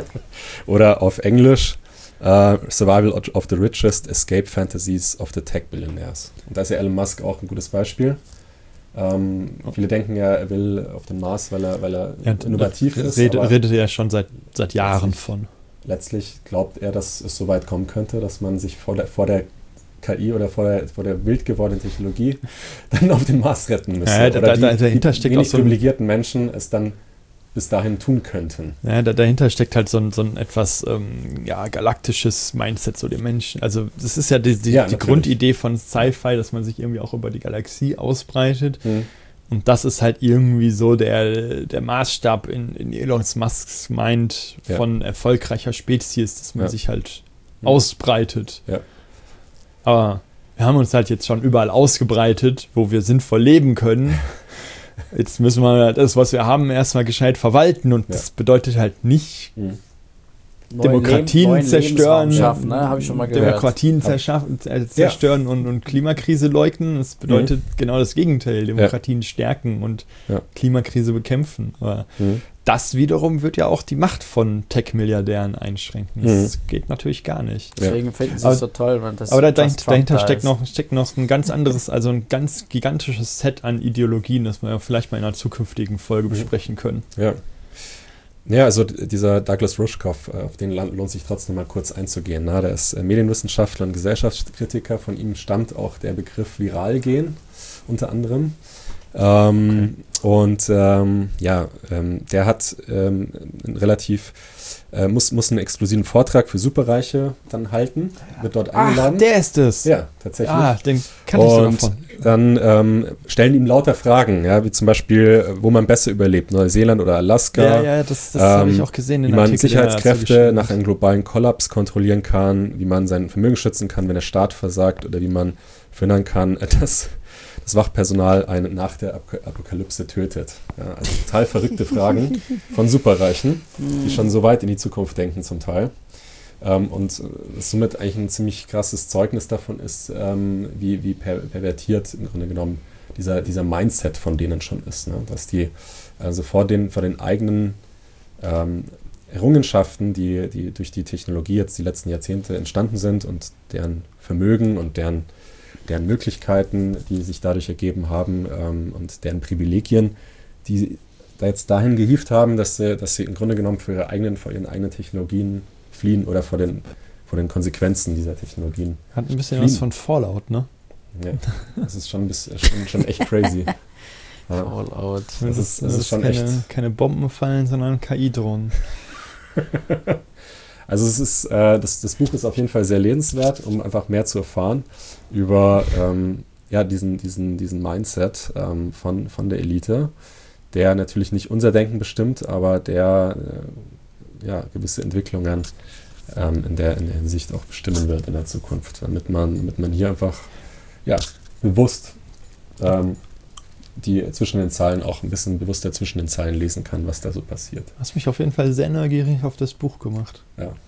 Oder auf Englisch Uh, Survival of the Richest, Escape Fantasies of the Tech Billionaires. Und da ist ja Elon Musk auch ein gutes Beispiel. Ähm, viele denken ja, er will auf den Mars, weil er, weil er ja, innovativ ist. Redet, redet er ja schon seit, seit Jahren letztlich, von. Letztlich glaubt er, dass es so weit kommen könnte, dass man sich vor der, vor der K I oder vor der, vor der wild gewordenen Technologie dann auf den Mars retten müsste. Ja, da, oder da, die, dahinter steckt wenig auch so ein, privilegierten Menschen es dann bis dahin tun könnten. Ja, da, dahinter steckt halt so ein, so ein etwas ähm, ja, galaktisches Mindset, so der Menschen. Also das ist ja die, die, ja, die Grundidee von Sci-Fi, dass man sich irgendwie auch über die Galaxie ausbreitet. Mhm. Und das ist halt irgendwie so der, der Maßstab in, in Elon Musks Mind ja. von erfolgreicher Spezies, dass man ja. sich halt mhm. ausbreitet. Ja. Aber wir haben uns halt jetzt schon überall ausgebreitet, wo wir sinnvoll leben können. Jetzt müssen wir das, was wir haben, erstmal gescheit verwalten und ja. das bedeutet halt nicht mhm. Demokratien neuen zerstören, schaffen, ne? Habe ich schon mal gehört. Demokratien zerschaffen, äh, zerstören ja. und, und Klimakrise leugnen. Das bedeutet mhm. genau das Gegenteil, Demokratien ja. stärken und ja. Klimakrise bekämpfen. Aber mhm. das wiederum wird ja auch die Macht von Tech-Milliardären einschränken. Das mhm. geht natürlich gar nicht. Deswegen ja. finden sie es so toll, wenn das Aber da, dahinter, dahinter da steckt, noch, steckt noch ein ganz anderes, also ein ganz gigantisches Set an Ideologien, das wir vielleicht mal in einer zukünftigen Folge mhm. besprechen können. Ja. Ja, also dieser Douglas Rushkoff, auf den lohnt sich trotzdem mal kurz einzugehen. Na, der ist Medienwissenschaftler und Gesellschaftskritiker. Von ihm stammt auch der Begriff Viralgehen unter anderem. Ähm, okay. Und ähm, ja, ähm, der hat ähm, relativ, äh, muss, muss einen exklusiven Vortrag für Superreiche dann halten, wird dort eingeladen. Ach, der ist es. Ja, tatsächlich. Ah, den kann ich sogar von. Dann ähm, stellen ihm lauter Fragen, ja, wie zum Beispiel, wo man besser überlebt, Neuseeland oder Alaska. Ja, ja, das, das ähm, habe ich auch gesehen. Wie man Artikel, Sicherheitskräfte nach einem globalen Kollaps kontrollieren kann, wie man sein Vermögen schützen kann, wenn der Staat versagt, oder wie man verhindern kann, dass das Wachpersonal einen nach der Ap- Apokalypse tötet. Ja, also total verrückte Fragen von Superreichen, die schon so weit in die Zukunft denken zum Teil. Ähm, und somit eigentlich ein ziemlich krasses Zeugnis davon ist, ähm, wie, wie per- pervertiert im Grunde genommen dieser, dieser Mindset von denen schon ist. Ne? Dass die also vor den, vor den eigenen ähm, Errungenschaften, die, die durch die Technologie jetzt die letzten Jahrzehnte entstanden sind und deren Vermögen und deren, deren Möglichkeiten, die sich dadurch ergeben haben ähm, und deren Privilegien, die da jetzt dahin gehievt haben, dass sie, dass sie im Grunde genommen für ihre eigenen, vor ihren eigenen Technologien fliehen oder vor den, vor den Konsequenzen dieser Technologien. Hat ein bisschen fliehen. was von Fallout, ne? Ja, das ist schon, bisschen, schon, schon echt crazy. Ja. Fallout. Das ist, das ist schon keine, echt. Keine Bomben fallen, sondern K I-Drohnen. Also es ist, äh, das, das Buch ist auf jeden Fall sehr lesenswert, um einfach mehr zu erfahren über ähm, ja, diesen, diesen, diesen Mindset ähm, von, von der Elite, der natürlich nicht unser Denken bestimmt, aber der äh, ja, gewisse Entwicklungen ähm, in, der, in der Hinsicht auch bestimmen wird in der Zukunft, damit man, damit man hier einfach ja, bewusst ähm, die zwischen den Zeilen auch ein bisschen bewusster zwischen den Zeilen lesen kann, was da so passiert. Hast mich auf jeden Fall sehr neugierig auf das Buch gemacht. Ja.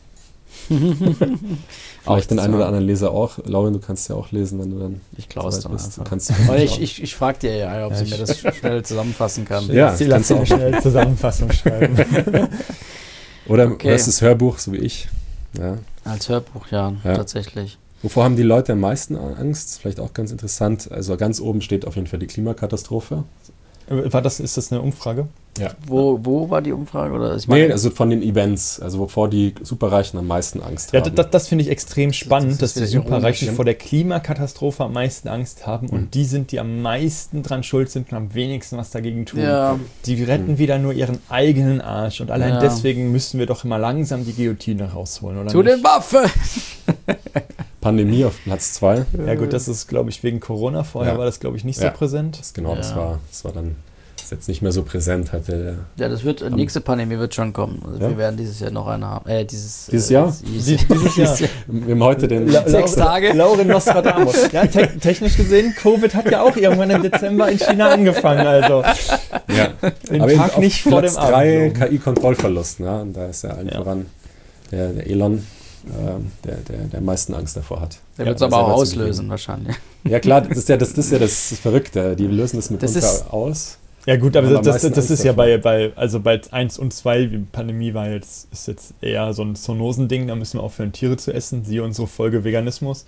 Vielleicht den einen oder anderen Leser auch. Lauren, du kannst ja auch lesen, wenn du dann. Ich klaue es dann bist. Kannst Aber ich, ich, ich frage dir ja, ob ja, sie mir das schnell zusammenfassen kann. Ja, sie lassen mir schnell Zusammenfassung schreiben. Oder okay. Hörst du das Hörbuch, so wie ich. Ja. Als Hörbuch, ja, ja, tatsächlich. Wovor haben die Leute am meisten Angst? Vielleicht auch ganz interessant. Also ganz oben steht auf jeden Fall die Klimakatastrophe. War das, ist das eine Umfrage? Ja. Wo, wo war die Umfrage? Oder? Ich meine, nee, also von den Events, also wovor die Superreichen am meisten Angst ja, haben. Das, das finde ich extrem spannend, das, das dass die Superreichen vor der Klimakatastrophe am meisten Angst haben mhm. und die sind, die am meisten dran schuld sind und am wenigsten was dagegen tun. Ja. Die retten mhm. wieder nur ihren eigenen Arsch und allein ja. deswegen müssen wir doch immer langsam die Guillotine rausholen, oder Zu nicht? den Waffen! Pandemie auf Platz zwei. Ja gut, das ist, glaube ich, wegen Corona. Vorher ja. war das, glaube ich, nicht ja. so präsent. Das, genau, ja. das war, das war dann ist jetzt nicht mehr so präsent. Hatte ja, das wird, die nächste Pandemie wird schon kommen. Also ja? Wir werden dieses Jahr noch eine haben. Äh, dieses, dieses äh, Jahr? Dieses, dieses Jahr. Wir haben heute den... La- Sechs Tage. Lauren Nostradamus. Ja, te- technisch gesehen, Covid hat ja auch irgendwann im Dezember in China angefangen. Also ja. den Aber Tag nicht vor Platz dem drei K I-Kontrollverlust. Ne? Und da ist ja allen ja. voran der, der Elon, ähm, der, der, der am meisten Angst davor hat. Der wird es ja, aber auch auslösen wahrscheinlich. Ja klar, das ist ja das, das, ist ja das Verrückte. Die lösen das mitunter das aus. Ja gut, aber das, das, das ist ja bei, bei, also bei eins und zwei, die Pandemie war jetzt, ist jetzt eher so ein Zoonosending, da müssen wir aufhören, Tiere zu essen, siehe unsere Folge Veganismus.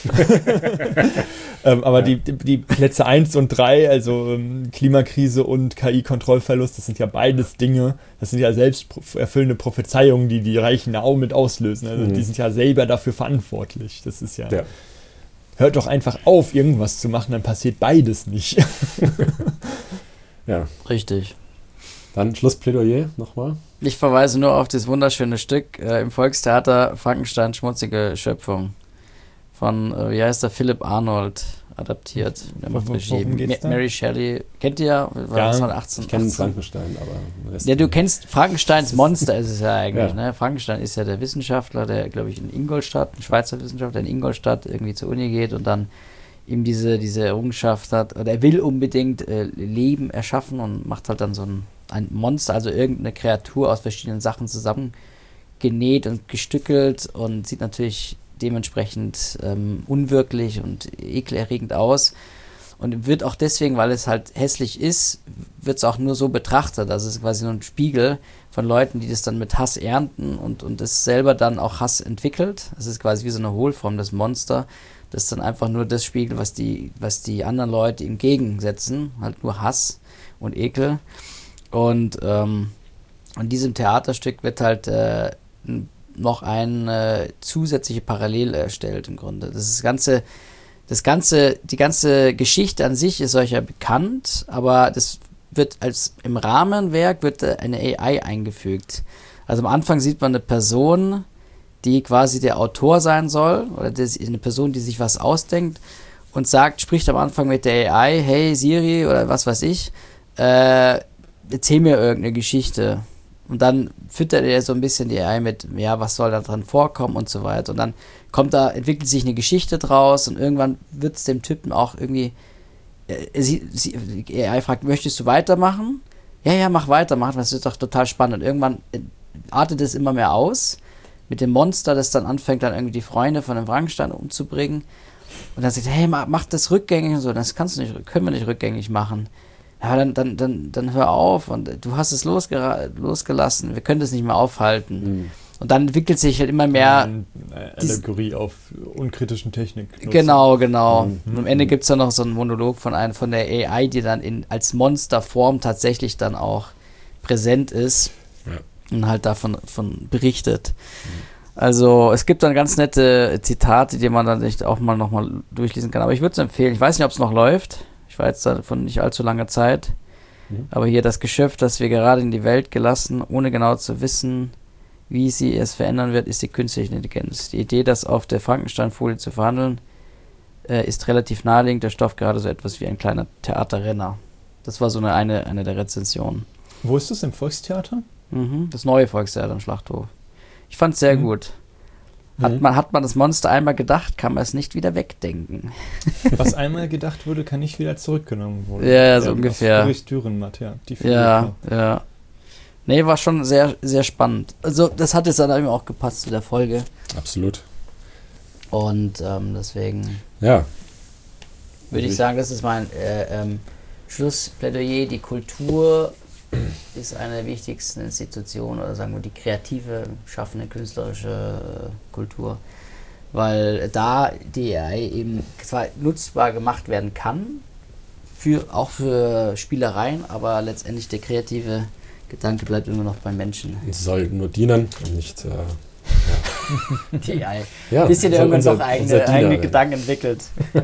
ähm, aber ja. die, die Plätze eins und drei, also ähm, Klimakrise und K I-Kontrollverlust, das sind ja beides Dinge, das sind ja selbsterfüllende Prophezeiungen, die die Reichen da auch mit auslösen. Also mhm. die sind ja selber dafür verantwortlich. Das ist ja, ja. Hört doch einfach auf, irgendwas zu machen, dann passiert beides nicht. Ja. Richtig. Dann Schlussplädoyer nochmal. Ich verweise nur auf das wunderschöne Stück äh, im Volkstheater Frankenstein, schmutzige Schöpfung von, äh, wie heißt der, Philipp Arnold adaptiert. Der macht Regie. Ma- Mary Shelley, kennt ihr ja? War ja, achtzehn, ich kenne Frankenstein, aber... Ja, du kennst Frankensteins Monster, ist es ja eigentlich. Ja. Ne? Frankenstein ist ja der Wissenschaftler, der, glaube ich, in Ingolstadt, ein Schweizer Wissenschaftler, der in Ingolstadt irgendwie zur Uni geht und dann ihm diese, diese Errungenschaft hat, oder er will unbedingt äh, Leben erschaffen und macht halt dann so ein, ein Monster, also irgendeine Kreatur aus verschiedenen Sachen zusammengenäht und gestückelt und sieht natürlich dementsprechend ähm, unwirklich und ekelerregend aus und wird auch deswegen, weil es halt hässlich ist, wird es auch nur so betrachtet, also es ist quasi nur ein Spiegel von Leuten, die das dann mit Hass ernten und, und das selber dann auch Hass entwickelt. Es ist quasi wie so eine Hohlform, das Monster. Das ist dann einfach nur das Spiegel, was die, was die anderen Leute ihm gegensetzen. Halt nur Hass und Ekel. Und ähm, in diesem Theaterstück wird halt äh, noch eine zusätzliche Parallele erstellt im Grunde. Das ist das ganze, das ganze, die ganze Geschichte an sich ist euch ja bekannt, aber das wird als im Rahmenwerk wird eine A I eingefügt. Also am Anfang sieht man eine Person, die quasi der Autor sein soll, oder das ist eine Person, die sich was ausdenkt und sagt, spricht am Anfang mit der A I, hey Siri oder was weiß ich, äh, erzähl mir irgendeine Geschichte. Und dann füttert er so ein bisschen die A I mit, ja, was soll da dran vorkommen und so weiter. Und dann kommt da, entwickelt sich eine Geschichte draus und irgendwann wird es dem Typen auch irgendwie, äh, sie, sie, die A I fragt, möchtest du weitermachen? Ja, ja, mach weiter, mach, das ist doch total spannend. Und irgendwann artet es immer mehr aus mit dem Monster, das dann anfängt, dann irgendwie die Freunde von dem Frankenstein umzubringen. Und dann sagt er, hey, mach, mach das rückgängig und so. Das kannst du nicht, können wir nicht rückgängig machen. Ja, dann, dann, dann, dann hör auf und du hast es losgera- losgelassen, wir können das nicht mehr aufhalten. Mhm. Und dann entwickelt sich halt immer mehr... Eine Allegorie auf unkritischen Technik. Nutzen. Genau, genau. Mhm. Und am Ende gibt es dann noch so einen Monolog von, einem, von der A I, die dann in, als Monsterform tatsächlich dann auch präsent ist. Ja. Und halt davon von berichtet. Mhm. Also es gibt dann ganz nette Zitate, die man dann sich auch mal nochmal durchlesen kann. Aber ich würde es empfehlen. Ich weiß nicht, ob es noch läuft. Ich war jetzt da von nicht allzu langer Zeit. Mhm. Aber hier das Geschöpf, das wir gerade in die Welt gelassen, ohne genau zu wissen, wie sie es verändern wird, ist die künstliche Intelligenz. Die Idee, das auf der Frankenstein-Folie zu verhandeln, äh, ist relativ naheliegend. Der Stoff gerade so etwas wie ein kleiner Theaterrenner. Das war so eine, eine, eine der Rezensionen. Wo ist das? Im Volkstheater? Mhm, das neue Volkstheater im Schlachthof. Ich fand es sehr mhm. gut. Hat, mhm. man, hat man das Monster einmal gedacht, kann man es nicht wieder wegdenken. Was einmal gedacht wurde, kann nicht wieder zurückgenommen werden. Ja, so ja, ungefähr. Ulrich Dürrenmatt, ja. Die ja, ja. Nee, war schon sehr, sehr spannend. Also das hat jetzt dann eben auch gepasst zu der Folge. Absolut. Und ähm, deswegen ja. würde ich sagen, das ist mein äh, ähm, Schlussplädoyer. Die Kultur ist eine der wichtigsten Institutionen, oder sagen wir die kreative, schaffende, künstlerische äh, Kultur. Weil da die A I eben zwar nutzbar gemacht werden kann, für, auch für Spielereien, aber letztendlich der kreative Gedanke bleibt immer noch beim Menschen. Es soll nur dienen und nicht... Äh, ja. Die A I. Ja, bis ihr irgendwann unser, noch eigene, eigene Gedanken entwickelt.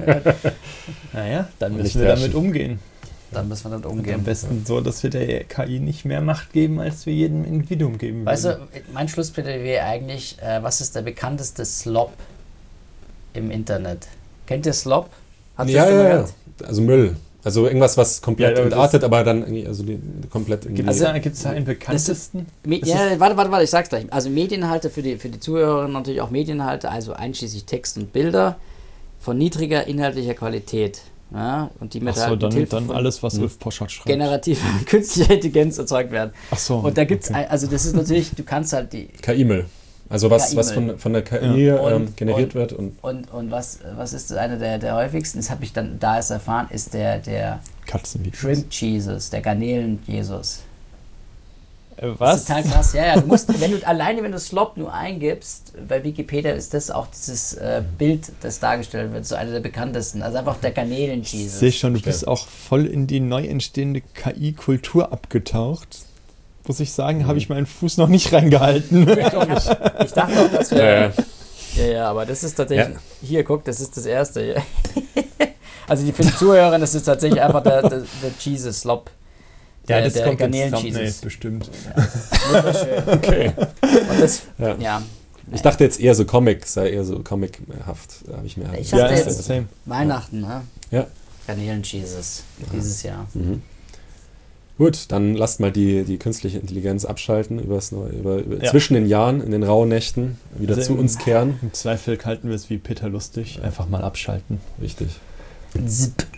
Naja, dann müssen wir damit umgehen. Dann müssen wir damit umgehen. Und am besten so, dass wir der K I nicht mehr Macht geben, als wir jedem Individuum geben Weißt würden. du, mein Schlussplädoyer wäre eigentlich, äh, was ist der bekannteste Slop im Internet? Kennt ihr Slop? Habt ihr ja, schon ja, gehört? Ja. Also Müll. Also irgendwas, was komplett ja, entartet, aber dann irgendwie, also die, komplett irgendwie... Also gibt es da einen bekanntesten? Ist, ja, warte, warte, warte, ich sag's gleich. Also Medieninhalte für die, für die Zuhörer natürlich auch Medieninhalte, also einschließlich Text und Bilder von niedriger inhaltlicher Qualität. Ja, und die mit, Ach so, halt, mit dann, Hilfe dann von alles, was Ulf Poschardt schreibt. generative künstliche Intelligenz erzeugt werden. Ach so. Und da gibt's, okay. ein, also das ist natürlich, du kannst halt die... K I-Müll. Also was, was von, von der K I ja. ähm, und, generiert und, wird. Und, und, und was, was ist einer der, der häufigsten, das habe ich dann da erst erfahren, ist der, der Shrimp Jesus, der Garnelen-Jesus. Äh, was? Das ist total krass, ja, ja. Du musst, wenn du, alleine wenn du Slop nur eingibst, bei Wikipedia ist das auch dieses äh, Bild, das dargestellt wird, so einer der bekanntesten. Also einfach der Garnelen-Jesus. Ich sehe schon, du bist auch voll in die neu entstehende K I-Kultur abgetaucht. Muss ich sagen, mhm. habe ich meinen Fuß noch nicht reingehalten. Ja, ich, hab, ich dachte auch, dass wir... Ja, ja. ja, ja, aber das ist tatsächlich... Ja. Hier, guck, das ist das Erste. Also die für die Zuhörer, das ist tatsächlich einfach der, der, der Jesus Slop. Der, ja, das der kommt Garnelen-Jesus. Bestimmt. Ja. Wunderschön. Okay. Und das, ja. ja. Ich dachte jetzt eher so Comic, sei eher so comichaft. Da habe ich mir ich dachte ja, jetzt same. Weihnachten, ne? Ja. Garnelen-Jesus dieses Jahr. Mhm. Gut, dann lasst mal die, die künstliche Intelligenz abschalten, übers, über, über ja. zwischen den Jahren, in den rauen Nächten, wieder also zu uns kehren. Im Zweifel halten wir es wie Peter Lustig, einfach mal abschalten. Richtig. Zip.